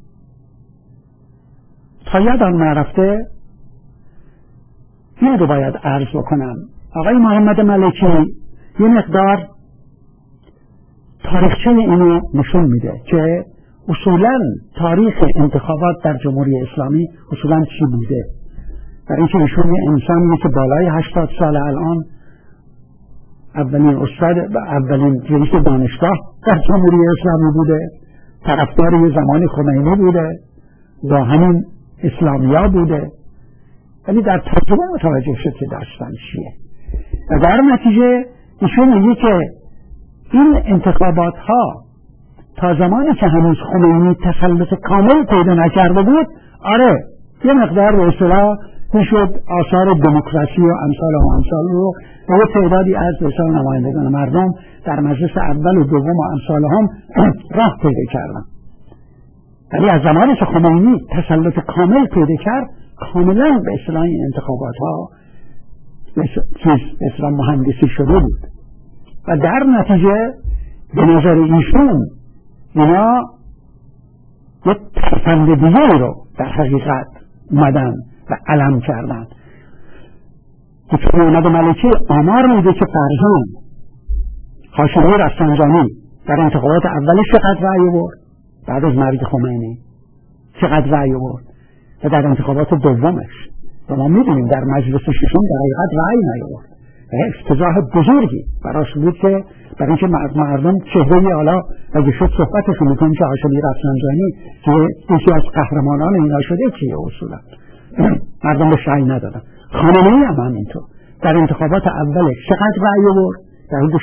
Speaker 1: تا یادم نرفته این رو باید عرض بکنم. آقای محمد ملکی یه مقدار تاریخچه اینو نشون میده که اصولا تاریخ انتخابات در جمهوری اسلامی اصولا چی بوده. در اینکه ایشون یه انسانی که بالای 80 سال الان اولین استاد و اولین رئیس دانشگاه در جمهوری اسلامی بوده، طرفدار یه زمانی خمینی بوده و همین اسلامیا بوده، ولی در تجربه متوجه شد که داستان چیه و در نتیجه ایشون میگه که این انتخابات ها تا زمانی که هنوز خمینی تسلط کامل پیدا نکرده بود آره یه مقدار به اصطلاح میشد آثار دموکراسی و امثال رو به یه تعدادی از اصطلاح نمایندگان مردم در مجلس اول و دوم و امثال هم راه پیدا کردن. ولی از زمانی که خمینی تسلط کامل پیدا کرد کاملا به اصطلاح این انتخابات ها به اصطلاح مهندسی شده بود و در نتیجه به نظر ایشون اینا یک ترفند دیگری رو در حقیقت اومدن و علم کردن. دکتر محمد ملکی آمار میده که فرزند هاشمی رفسنجانی در انتخابات اولش چقدر رأی آورد، بعد از مرگ خمینی چقدر رأی آورد و در انتخابات دومش و ما میدونیم در مجلس ششم در حقیقت رأی نیاورد و افتضاح بزرگی براش بود که برای اینکه مردم چهره حالا اگه شد صحبتشون میکنیم که هاشمی رفسنجانی که یکی از قهرمانان اینا شده چیه اصولا مردم بهش رأی ندادن. خامنه‌ای هم همینطور در انتخابات اولش چقدر رأی آورد؟ در حدود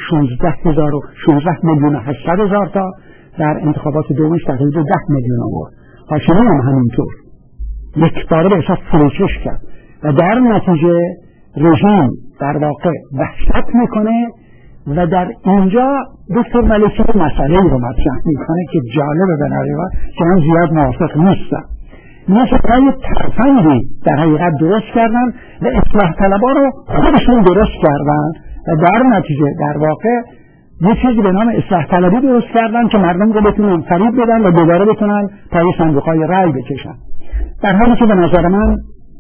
Speaker 1: 16,800,000 تا، در انتخابات دومش در حدود 10 میلیون آورد. هاشمی هم همینطور یک باره به حساب فروکش کرد و در نتیجه رژیم در واقع وحشت میکنه و در اینجا دکتر ملکی مسئله رو مطرح میکنه که جالبه به نظر که من زیاد موافق نیستم. مسئله ترفندی در حقیقت درست کردن و اصلاح طلبا رو خودشون درست کردن و در نتیجه در واقع یه چیزی به نام اصلاح طلبی درست کردن که مردم رو بتونن فریب بدن و دوباره بتونن پای صندوق‌های رأی بکشن. در حالی که به نظر من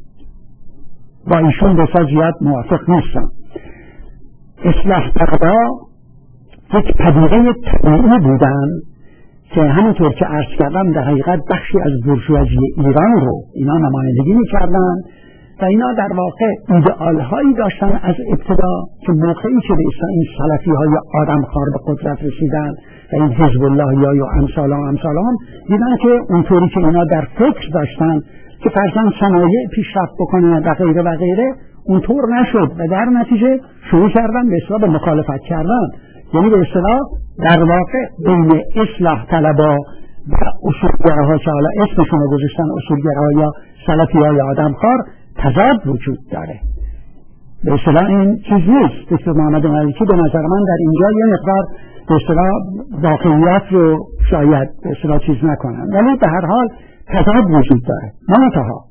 Speaker 1: با ایشون بسیار زیاد موافق نیستم. اصلاح طلبا یک پدیده طبیعی بودن که همونطور که عرض کردم در حقیقت بخشی از بورژوازی ایران رو اینا نمایندگی می‌کردن و اینا در واقع ایدئال‌هایی داشتن از ابتدا که موقعی که به این سلفی‌های آدمخوار به قدرت رسیدن و این حزب اللهی‌ها و امثالهم دیدن که اونطوری که اینا در فکر داشتن که فرضاً صنایع پیشرفت بکنه و غیره و غیره اونطور نشد و در نتیجه شروع کردن به اصطلاح به مخالفت کردن. یعنی به اصطلاح در واقع بین اصلاح طلبا و اصولگراها که حالا اسمشون رو گذاشتن اصولگراها یا سلفی‌های آدمخوار تضاد وجود داره. به اصطلاح این چیز نیست. دکتر محمد ملکی به نظر من در اینجا یه مقدار به اصطلاح واقعیات رو شاید به اصطلاح چیز نکنن، ولی به هر حال تضاد وجود داره. منتها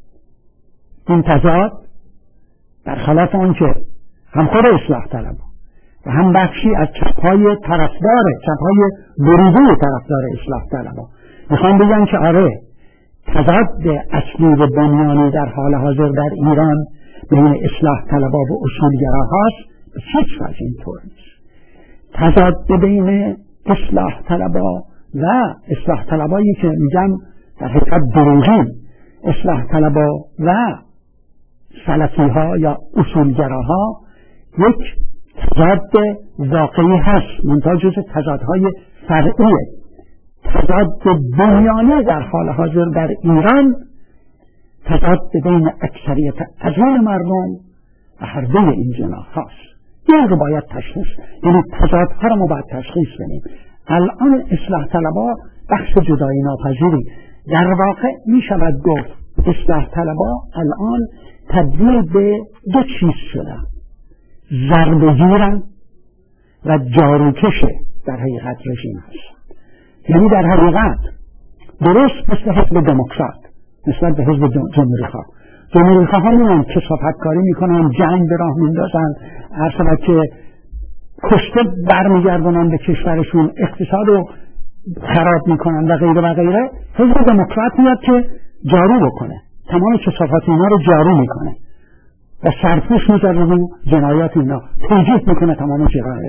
Speaker 1: این تضاد برخلاف آن که هم خود اصلاح طلبا و هم بخشی از چپ‌های طرفدار چپ‌های ورودی طرفدار اصلاح طلبا میخوان بگن که آره تضاد اصلی و بنیانی در حال حاضر در ایران بین اصلاح طلبا و اصولگراهاست، به هیچ وجه اینطور نیست. تضاد بین اصلاح طلبا و اصلاح طلبایی که میگن در حقیقت دروغین اصلاح طلبا و سلفی‌ها یا اصولگراها یک تضاد واقعی هست، منتها جزء تضادهای فرعیه. تضاد بنیانی در حال حاضر در ایران تضاد بین اکثریت عظیم مردم و هر دوی این جناح هست. این رو باید تشخیص، یعنی تضادها رو ما باید تشخیص بدیم. الان اصلاح طلبا بخش جدایی ناپذیری در واقع می شود گفت اصلاح طلبا الان تبدیل به دو چیز شدن: ضربه‌گیرن و جاروکش در حقیقت رژیم هست. یعنی در حقیقت درست مثل حزب دموکرات نسبت به حزب جمهوری‌خواه ها میان کثافتکاری میکنن، جنگ به راه میندازن، هر که کشته برمیگردونن به کشورشون، اقتصاد رو خراب میکنن و غیره و غیره. حزب دموکرات میاد که جارو بکنه، تمام کثافات اینا رو جارو میکنه و سرپوش میذاره رو جنایات اینا، توجیه میکنه تمام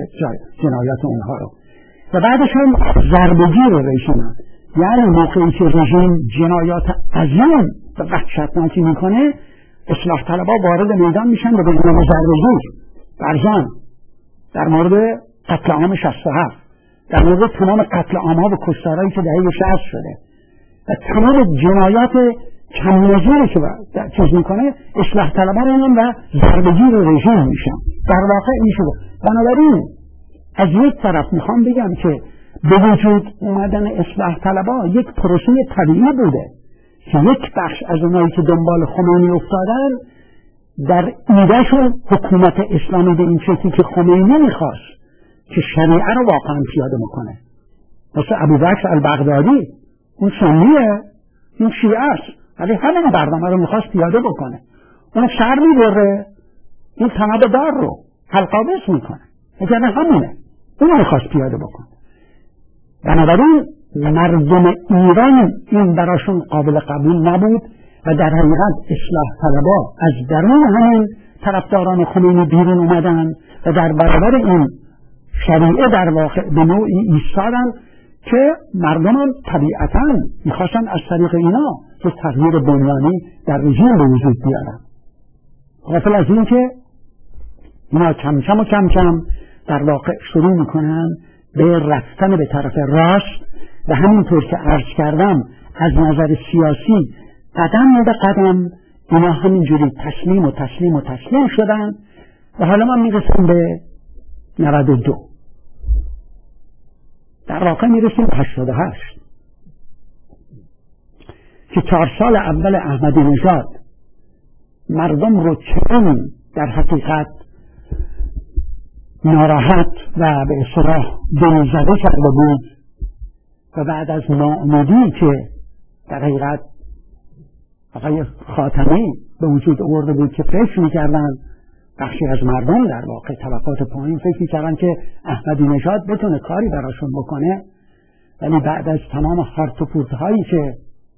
Speaker 1: جنایات اونها رو و بعدش هم ضربه‌گیر رژیم. یعنی موقعی که رژیم جنایات عظیم و وحشتناکی میکنه، اصلاح طلبا وارد میدان میشن و به عنوان ضربه‌گیر برزن در مورد قتل عام 67، در مورد تمام قتل عام‌ها و کشتارهایی که دهه 60 شده و تمام جنایات کم نظیری که چیز میکنه، اصلاح طلبا رو و ضربه‌گیر رژیم میشن. در واقع این شده. بنابراین از یک طرف میخوام بگم که به وجود اومدن اصلاح طلبا یک پروسه طبیعی بوده که یک بخش از اونایی که دنبال خمینی افتادن در ایدهشون حکومت اسلامی به این شکلی که خمینی میخواست که شریعه رو واقعا پیاده میکنه، مثل ابوبکر البغدادی، اون سنیه، این شیعه است، ولی همین برنامه رو میخواست پیاده بکنه. اون سر میبره، این تناب دار رو حلقاوز میکنه، اگر همونه اون میخواست پیاده بکنه. بنابراین مردم ایران این براشون قابل قبول نبود و در حقیقت اصلاح طلبا از درون همین طرفداران خمینی بیرون اومدن و در برابر این شریعه در واقع به نوعی ایستادن که مردم هم طبیعتاً میخواستن از طریق اینا که تغییر بنیانی در رژیم به وجود بیارن. غافل از این که اینا کم کم در واقع شروع میکنن به رفتن به طرف راست و همینطور که عرض کردم از نظر سیاسی قدم به قدم اینا همینجوری تسلیم شدن و حالا من میرسیم به 92. در واقع میرسیم به 88 که 4 سال اول احمدی نژاد مردم رو چنان در حقیقت ناراحت و به اصطلاح دلزده کرده بود و بعد از ناامیدی که در حقیقت آقای خاتمی به وجود آورده بود که فکر میکردن بخشی از مردم در واقع طبقات پایین فکر میکردن که احمدی نژاد بتونه کاری براشون بکنه، ولی بعد از تمام خارت و پورتهایی که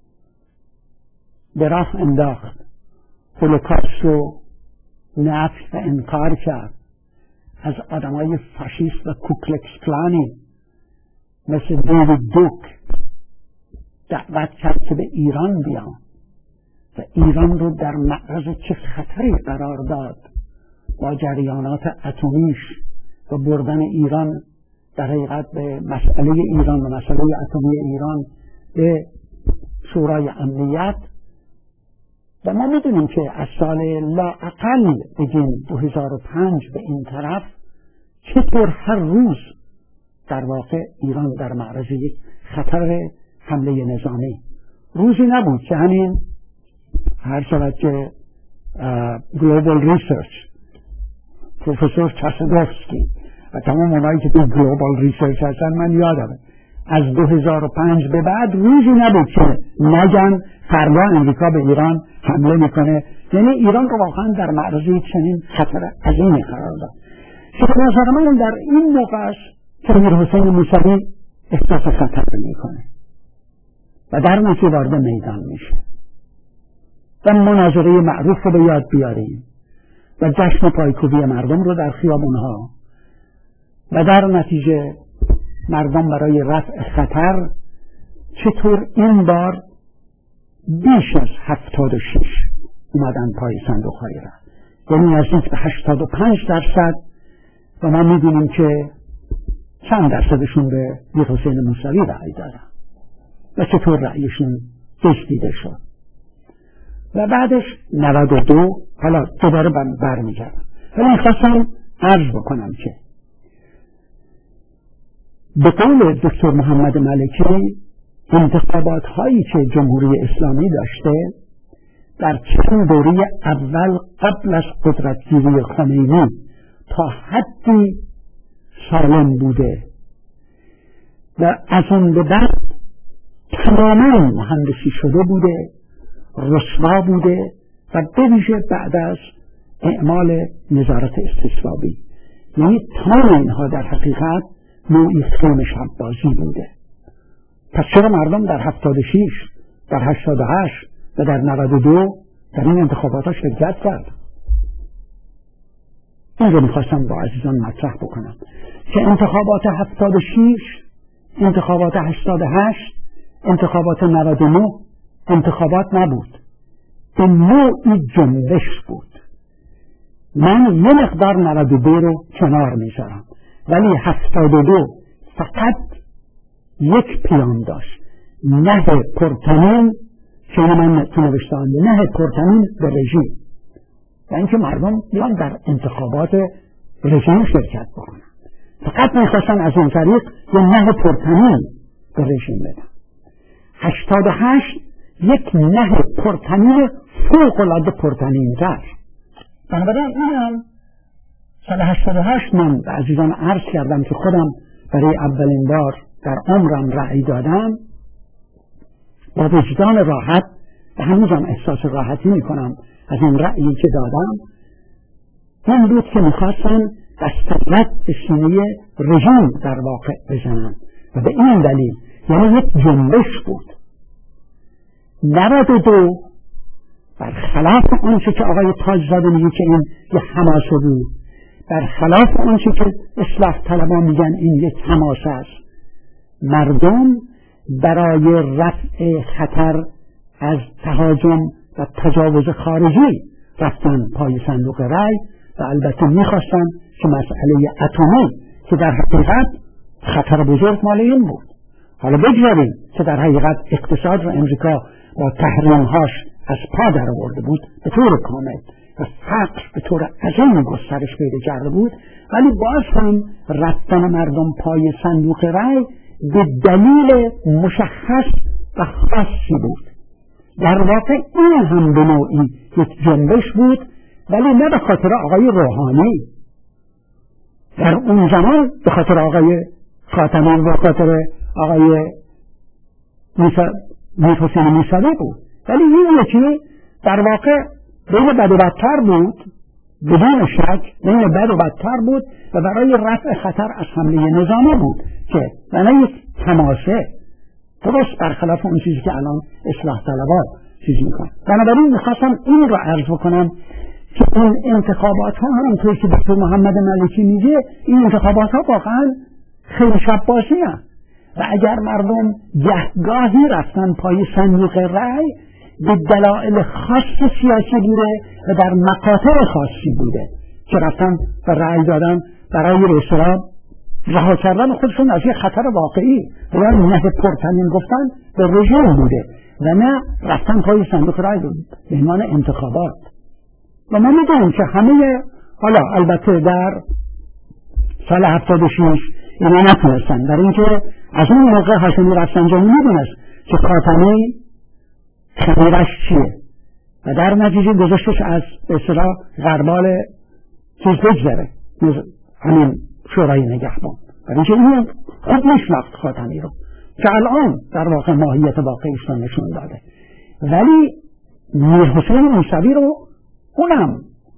Speaker 1: به راه انداخت، هولوکاست رو نفی و انکار کرد، از آدمای فاشیست و کوکلکس کلانی مثل دیوید دوک دعوت کرد که به ایران بیان و ایران رو در معرض چه خطری قرار داد با جریانات اتمیش و بردن ایران در حقیقت به مسئله ایران و مسئله اتمی ایران به شورای امنیت. و ما میدونیم که از سال لااقل بگیم 2005 به این طرف چطور هر روز در واقع ایران در معرض یک خطر حمله نظامی. روزی نبود که همین هر شود که گلوبال ریسرچ پروفسور چاسدوفسکی و تمام اونایی که تو گلوبال ریسرچ هستن، من یادمه از 2005 به بعد روزی نبود که نگن فردا امریکا به ایران حمله میکنه. یعنی ایران رو واقعا در معرض چنین خطر عظیمی قرار داد که به نظر من در این موقع که امیرحسین موسوی احساس خطر میکنه و در نتیجه وارد میدان میشه و مناظره معروف رو به یاد بیاریم و جشن پایکوبی مردم رو در خیابونها و در نتیجه مردم برای رفع خطر چطور این بار بیش از 76 اومدن پای صندوق‌های رای، یعنی نزدیک به 85%. و ما می‌بینیم که چند درصدشون به میرحسین موسوی رأی دارن و چطور رأیشون دیده شد. و بعدش 92 حالا دوباره برمیگردم، ولی می‌خواستم عرض بکنم که به قول دکتر محمد ملکی انتخابات هایی که جمهوری اسلامی داشته در چند دوره اول قبل از قدرتگیری خمینی تا حدی سالم بوده و از اون به بعد تماما مهندسی شده بوده، رسوا بوده و به ویژه بعد از اعمال نظارت استصوابی. یعنی تمام اینها در حقیقت نوعی خیم شب‌بازی بوده. پس چرا مردم در 76 در 88 و در 92 در این انتخابات ها شرکت کرد؟ این رو میخواستم با عزیزان مطرح بکنم که انتخابات 76 انتخابات 88 انتخابات 99 انتخابات نبود، به نوعی جنبش بود. من یه مقدار 92 رو کنار میذارم، ولی 72 فقط یک پیام داشت: نه پرتنین، که من تو نوشتم نه پرتنین به رژیم، و اینکه مردم بیان در انتخابات رژیم شرکت بکنن. فقط میخواستن از این طریق یه نه پرتنین به رژیم بدن. 88 یک نه پرطنین فوق‌العاده پرطنین‌تر. بنابراین این سال 88 من به عزیزان عرض کردم که خودم برای اولین بار در عمرم رأی دادم، با وجدان راحت و هنوزم احساس راحتی میکنم از این رأیی که دادم. این بود که میخواستن دسترد به سینه رژیم در واقع بزنن و به این دلیل یعنی یک جنبش بود. 92 برخلاف آنچه که آقای تاج‌زاده میگه که این یک حماسه بود، برخلاف آنچه که اصلاح طلبان میگن این یک حماسه است، مردم برای رفع خطر از تهاجم و تجاوز خارجی رفتن پای صندوق رای و البته میخواستن که مسئله اتمی که در حقیقت خطر بزرگ مال این بود، حالا بگذاریم که در حقیقت اقتصاد و امریکا با تحریم‌هاش از پا در آورده بود به طور کامل و فقر به طور عظیم گسترش پیدا کرده بود، ولی باز هم رفتن مردم پای صندوق رای به دلیل مشخص و خاصی بود. در واقع این هم به نوعی یک جنبش بود، ولی نه به خاطر آقای روحانی، در اون زمان به خاطر آقای خاتمی و به خاطر آقای میرحسین موسوی بود، ولی این یکی در واقع بین بد و بدتر بود، بدون شک بین بد و بدتر بود و برای رفع خطر از حمله نظامی بود که نه یک تماسه، درست برخلاف اون چیزی که الان اصلاح طلبان چیز میکنن. بنابراین میخواستم این رو عرض بکنم که این انتخابات ها همونطور که دکتر محمد ملکی میگه، این انتخابات ها واقعا خیلی شب‌بازی هست و اگر مردم گهگاهی رفتن پای صندوق رای به دلایل خاص سیاسی بوده و در مقاطع خاصی بوده که رفتن و رای دادن برای رسالت رها کردن خودشون از یک خطر واقعی و نه پرطنین گفتن به رژیم بوده و نه رفتن پای صندوق رای به عنوان انتخابات. و ما میدونیم که همه، حالا البته در سال 76 اینا نتونستن، برای اینکه از اون موقع هاشمی رفسنجانی میدونست که خاتمی خمیرش چیه و در نتیجه گذاشتش از به اصطلاح غربال چیز بگذره، همین شورای نگهبان، برای اینکه این خوب میشناخت خاتمی رو که الان در واقع ماهیت واقعیش رو نشون داده. ولی میرحسین موسوی رو اونم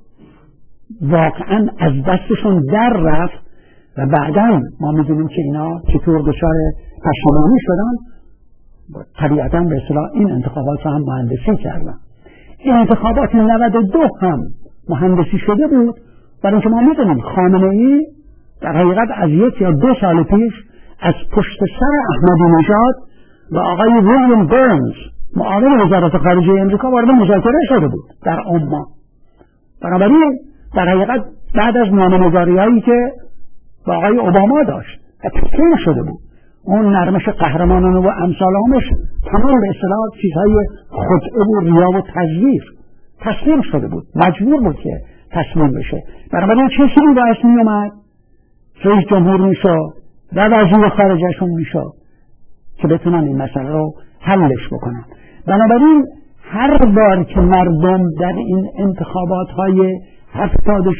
Speaker 1: واقعا از دستشون در رفت و بعداً ما میدونیم که اینا چطور دچار پشیمانی شدن، طبیعتاً به اصطلاح این انتخابات رو هم مهندسی کردن. این انتخابات 92 هم مهندسی شده بود، برای اینکه ما میدونیم خامنه‌ای در حقیقت از 1 یا 2 سال پیش از پشت سر احمدی نژاد و آقای ویلیام برنز معاون وزارت خارجه امریکا وارد مذاکره شده بود در عمان. بنابراین در حقیقت بعد از نامه‌نگاری‌هایی که با آقای اوباما داشت و تسلیم شده بود، اون نرمش قهرمانانه و امثالهمش تمام به اصطلاح چیزهای خدعه و ریا و تزویر تسلیم شده بود، مجبور بود که تسلیم بشه. بنابراین چه چیزی باعث می اومد؟ رئیس جمهور میشد و وزیر خارجهشون میشد که بتونن این مسئله رو حلش بکنن. بنابراین هر بار که مردم در این انتخابات های 76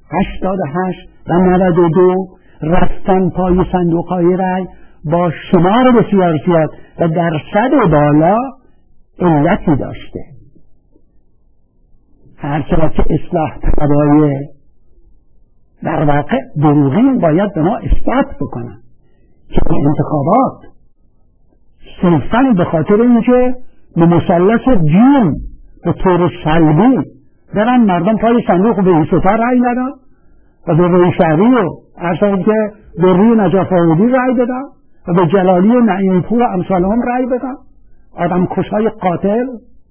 Speaker 1: 88 و 92 رفتن پای صندوق های رای با شمار بسیار زیاد و درصد بالا علتی داشته. هر چرا که اصلاح طلبای در واقع دروغین باید به ما اثبات بکنن که این انتخابات صرفاً به خاطر اینکه به مثلث جیم به طور سلبی برن مردم پای صندوق به ایسوتا رای ندن و به روی شهری و ارسال که به روی نجاف آبادی رای بدن و به جلالی و نعیمی پور و امثالهم رای بدن، آدم کشهای قاتل.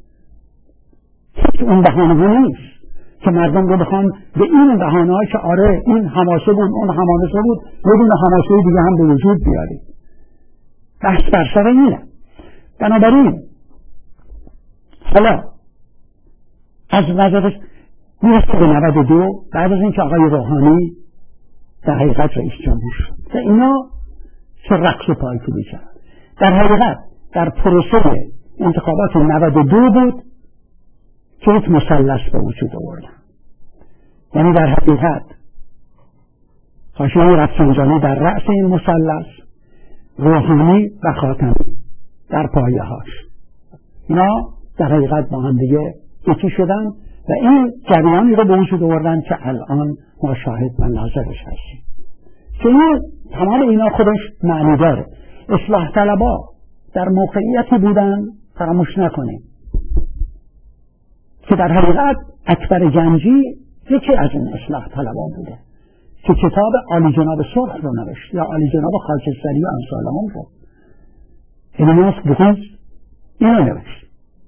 Speaker 1: هیچ اون بهانه نیست که مردم رو بخوان به این بهانه های که آره این حماسه بود اون حماسه بود بدون حماسه دیگه هم به وجود بیارید. بحث بر سر اینه. بنابراین حالا از نظرش میرسه به 92 بعد از اینکه آقای روحانی در حقیقت رئیس جمهور شد و اینا چه رقص و پایکوبی کرد. در حقیقت در پروسه انتخابات 92 بود که یک مثلث به وجود آوردن. یعنی در حقیقت حاشیه رفسنجانی در رأس این مثلث، روحانی و خاتمی در پایه هاش، اینا در حقیقت با هم دیگه یکی شدن و این جریانی رو به وجود آوردن که الان ما شاهد و ناظرش هستیم. که این تمام اینا خودش معنی داره. اصلاح طلبا در موقعیتی بودن، فراموش نکنیم، که در حقیقت اکبر گنجی یکی از این اصلاح طلبا بوده که کتاب عالی جناب سرخ رو نوشت، یا عالی جناب خاکستری و امثال هم رو. الیاس بغوز اینو نوشت.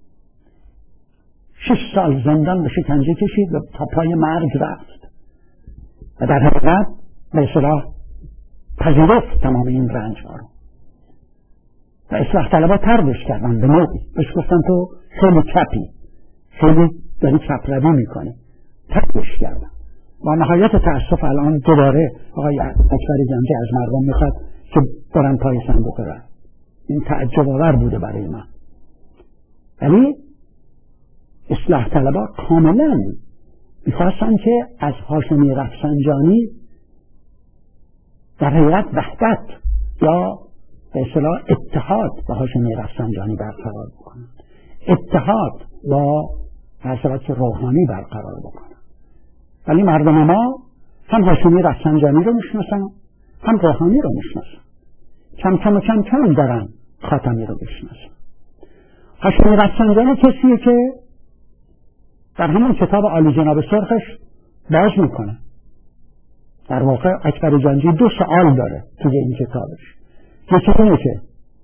Speaker 1: 6 سال زندان به شکنجه کشید و تا پای مرگ رفت و در حقیقت به اصطلاح پذیرفت تمام این رنج ها رو و اصلاح طلبا طردش کردن. به نوعی بهش گفتن تو خیلی چپی، خیلی داری چپ روی میکنی، طردش کردن. و نهایت تأسف الان دوباره آقای اکبر گنجی از مردم میخواد که برن پای صندوق رای. این تعجب آور بوده برای من. ولی اصلاح طلبا کاملا میخواستن که از هاشمی رفسنجانی در حقیقت وحدت یا به اصطلاح اتحاد با هاشمی رفسنجانی برقرار بکنن، اتحاد با حضرت روحانی برقرار بکنن. ولی مردم ما هم هاشمی رفسنجانی رو میشناسن، هم روحانی رو میشناسن. کم کم دارن خاتمی رو بشناسن. هاشمی رفسنجانی کسیه که در همون کتاب عالی جناب سرخش باز میکنه. در واقع اکبر گنجی 2 سوال داره توی این کتابش. یکی اینه که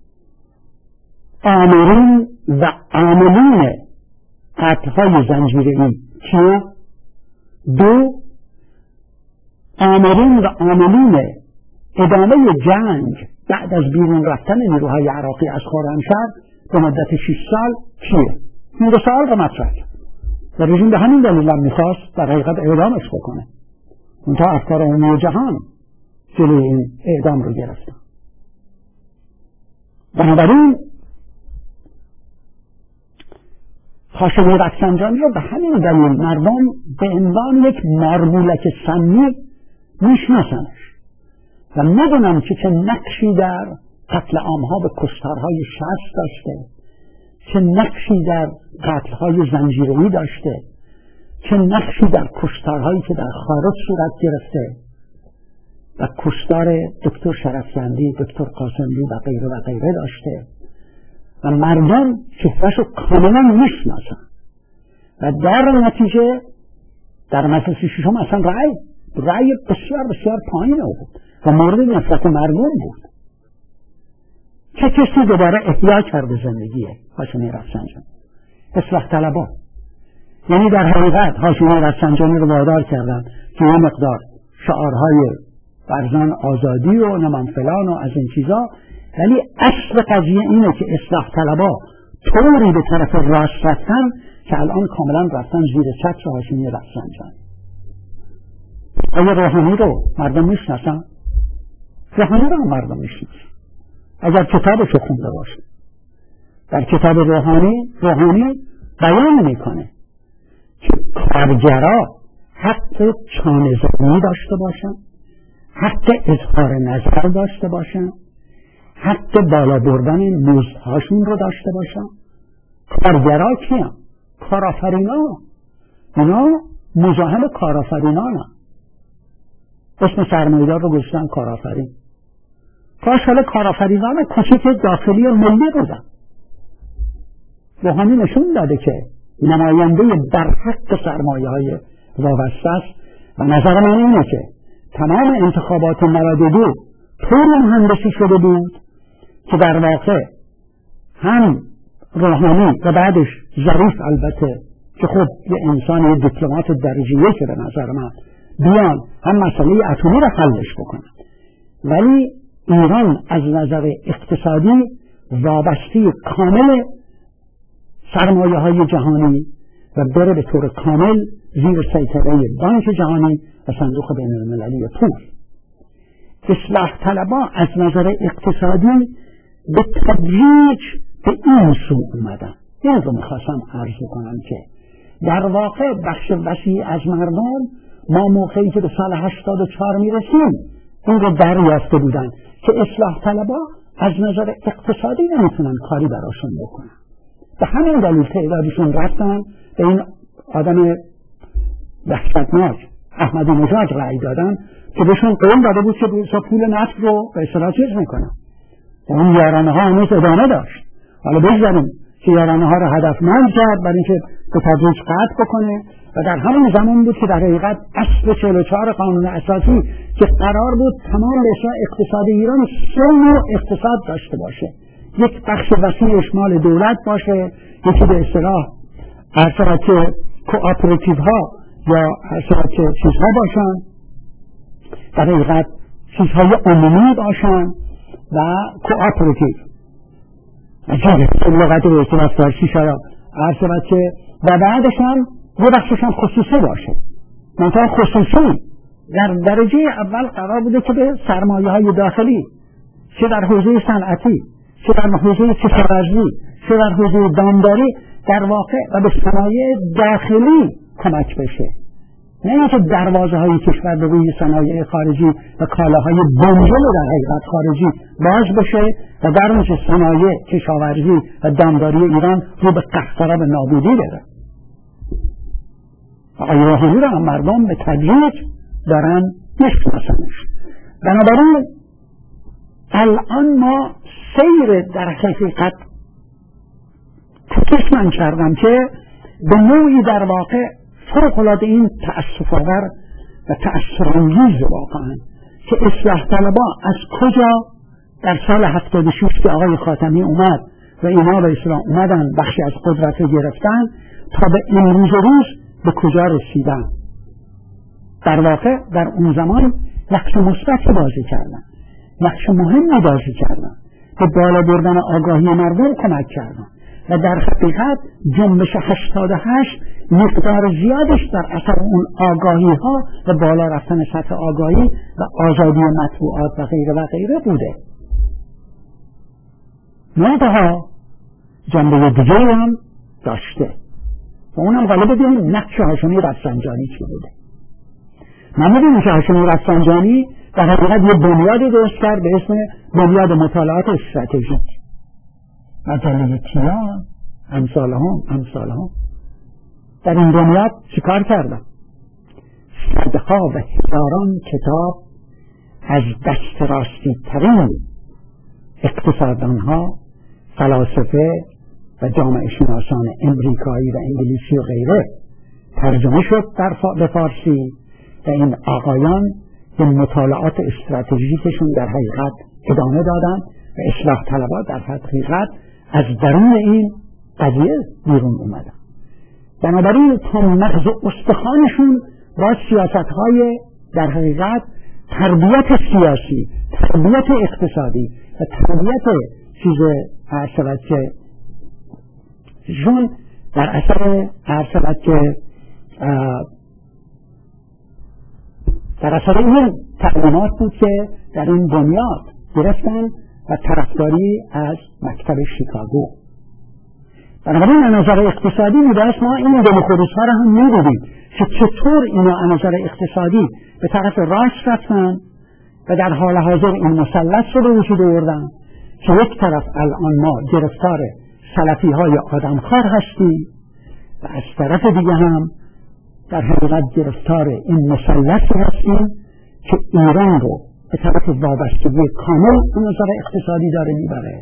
Speaker 1: آمرین و عاملین قطعهای زنجیره‌ای کیه؟ 2 آمرین و عاملین ادامه جنگ بعد از بیرون رفتن نیروهای عراقی از خرمشهر به مدت 6 سال کیه؟ این 2 سوال رو مطرح کرد و رژیم به همین دلیل هم میخواست در حقیقت اعدامش بکنه. اونتا افکار عمومی جهان جلوی این اعدام رو گرفتن. بنابراین هاشمی رفسنجانی رو به همین دلیل مردم به عنوان یک مارمولک سمی میشناسنش و میدونن که چه نقشی در قتل عامها به کشتارهای 60 داشته، چه نقشی در قتلهای زنجیره‌ای داشته، چه نقشی در کشتارهایی که در خارج صورت گرفته و کشتار دکتر شرفزندی، دکتر قاسمی و غیره داشته و مردم چهره‌شو کاملا میشناسن و در نتیجه در مجلس ششم اصلا رأی بسیار پایین بود و مورد نفرت مردم بود. چه کسی دوباره احیا کرده زندگیه؟ هاشمی رفسنجانی، اصلاح طلبا. یعنی در حقیقت هاشمی رفسنجانی رو وادار کردن که یه مقدار شعارهای برزن آزادی و نمان فلان و از این چیزا، ولی اصل قضیه اینه که اصلاح طلبا طوری به طرف راست رفتن که الان کاملا رفتن زیر چتر هاشمی رفسنجانی. آیا روحانی رو مردم میشناسن؟ روحانی رو مردم میشناسن اگر کتابشو خونده باشه. در کتاب روحانی بیان میکنه که کارگرا حق چانه‌زنی داشته باشن، حق اظهار نظر داشته باشن، حق بالا بردن مزدهاشون رو داشته باشن. کارگرا کیان؟ کارآفرینا. اینا مزاحم کارآفرینان هم. اسم سرمایه‌دار رو گذاشتن کارآفرین. کاش حالا کارآفرینان کوچک داخلی ملی بودن. روحانی نشون داده که نماینده برحق سرمایه‌های وابسته است و نظر من اینه که تمام انتخابات 92 طور مهندسی شده بود که در واقع هم روحانی و بعدش ظریف البته که خب یه انسان یه دیپلمات درجه 1 به نظر من بیان هم مسئله اتمی را حلش بکنن، ولی ایران از نظر اقتصادی وابسته کامل سرمایه های جهانی و بره به طور کامل زیر سیطره بانک جهانی و صندوق بین المللی پول. اصلاح طلبا از نظر اقتصادی به تدریج به این سو اومدن. این رو میخواستم عرض کنم که در واقع بخش وسیع از مردم ما موقعی که به سال 84 میرسیم این رو دریافته بودن که اصلاح طلبا از نظر اقتصادی نمیتونن کاری براشون بکنن. به همین دلیل تعدادشون رفتن به این آدم وحشتناک احمدی نژاد رأی دادن که بهشون قول داده بود که پول نفت رو به اصطلاح چیز میکنن. اون یارانه ها هنوز ادامه داشت. حالا بگذاریم که یارانه ها رو هدفمند کرد برای اینکه به تدریج قطع بکنه و در همون زمان بود که در حقیقت اصل 44 قانون اساسی که قرار بود تمام به اصلاح اقتصاد ایران 3 نوع اقتصاد داشته باشه. یک بخش وسیعش مال دولت باشه، یکی به اصطلاح ارشد که کوآپراتیو ها یا ارشد که چیزها باشن، در حقیقت چیزهای عمومی باشن و کوآپراتیو لغت به اصطلاح فارسی شاید ارشد که و بعدش هم یه بخشش هم خصوصی باشه. منطقه خصوصی در درجه اول قرار بوده که به سرمایه های داخلی چه در حوزه صنعتی چه در حوزه کشاورزی چه در حوزه دامداری در واقع و به صنایع داخلی کمک بشه، نه اینکه دروازه های کشور به روی صنایع خارجی و کالاهای بنجل در حقیقت خارجی باز بشه و در نتیجه صنایع کشاورزی و دامداری ایران رو به قهقرا به نابودی بره. آقای روحانی را مردم به تدریج دارن میشناسنش. بنابراین الان ما سیر در حقیقت تکشمن کردم که به نوعی در واقع فوق‌العاده این تأسف‌آور و تأثیرانگیز واقعا که اصلاح طلبا از کجا در سال 76 که آقای خاتمی اومد و اینا به اصلاح اومدن بخشی از قدرت رو گرفتن تا به امروز روز به کجا رسیدن. در واقع در اون زمان نقش مثبتی بازی کردن، نقش مهمی بازی کردن، به بالا بردن آگاهی مردم کمک کردن و در حقیقت جنبش 88 مقدار زیادش در اثر اون آگاهی ها و بالا رفتن سطح آگاهی و آزادی مطبوعات و غیره و غیره بوده. منتها جنبه دیگه هم داشته و اونم غالب بدونیم نقش هاشمی رفسنجانی چی بوده. من میدونم که هاشمی رفسنجانی در حقیقت یه بنیادی درست کرد به اسم بنیاد مطالعات استراتژیک. مجله کیان امثالهم در این بنیاد چیکار کردن؟ صدها و هزاران کتاب از دست راستی ترین اقتصاددانها، فلاسفه و جامعه شناسان امریکایی و انگلیسی و غیره ترجمه شد به فارسی و این آقایان به مطالعات استراتژیکشون در حقیقت ادامه دادن و اصلاح طلبا در حقیقت از درون این قضیه بیرون اومدن. بنابراین تا مغز استخوانشون با سیاست‌های در حقیقت تربیت سیاسی، تربیت اقتصادی و تربیت چیز ارشد که جون در اثر ارشد که در اثر این تعلیمات بود که در این بنیاد گرفتن و طرفداری از مکتب شیکاگو. بنابراین از نظر اقتصادی میبایست ما این دموکراسی ها را هم میدیدیم که چطور اینا از نظر اقتصادی به طرف راست رفتن و در حال حاضر این مثلث رو به وجود آوردن که یک طرف الان ما گرفتار سلفی های آدمخوار هستیم و از طرف دیگه هم در حقیقت گرفتار این مثلث هستیم که ایران رو به طرف وابستگی کامل از نظر اقتصادی داره میبره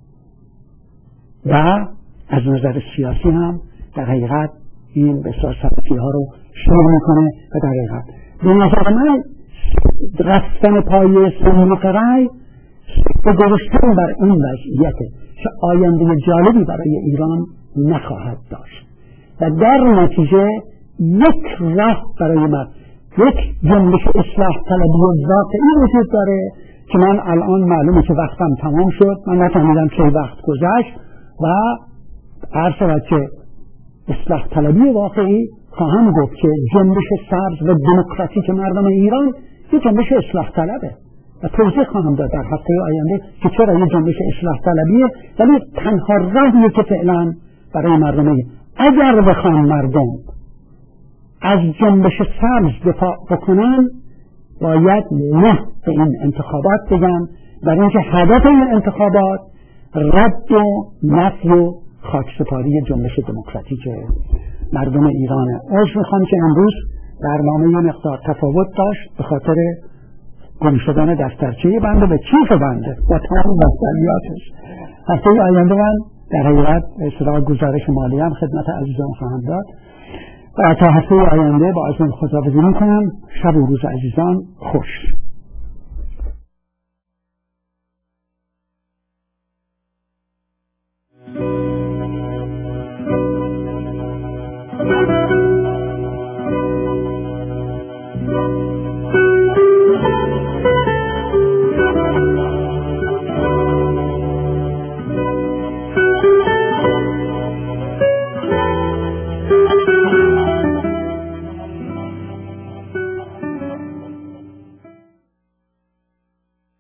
Speaker 1: و از نظر سیاسی هم در حقیقت این بسیار سلفی ها رو شروع میکنه و در حقیقت به نظر من رفتن پای صندوق رای به گذاشتن بر این وضعیته که آینده جالبی برای ایران نخواهد داشت و در نتیجه یک راه برای من یک جنبش اصلاح طلبی واقعی وجود داره که من الان معلومه که وقتم تمام شد، من نفهمیدم چه وقت گذشت و عرض شود که اصلاح طلبی واقعی خواهم گفت که جنبش سبز و دموکراتیک مردم ایران یک جنبش اصلاح طلبه و توضیح خواهم داد در هفته آینده که چرا یه جنبش اصلاح طلبیه، ولی تنها راهیه که فعلا برای مردمه. اگر بخوان مردم از جنبش سبز دفاع بکنن باید نه به این انتخابات بگن، برای اینکه هدف این انتخابات رد و نفی و خاکسپاری جنبش دموکراتیک مردم ایرانه. عذر میخوام که امروز برنامه یه مقدار تفاوت داشت به خاطر گم شدن دفترچه بنده به کیف بنده با تمام مسئولیاتش. هفته آینده من در حقیقت اصلاح گزارش مالی هم خدمت عزیزان خواهم داد و تا هفته آینده با عزم خداوندی میکنم. شب و روز عزیزان خوش.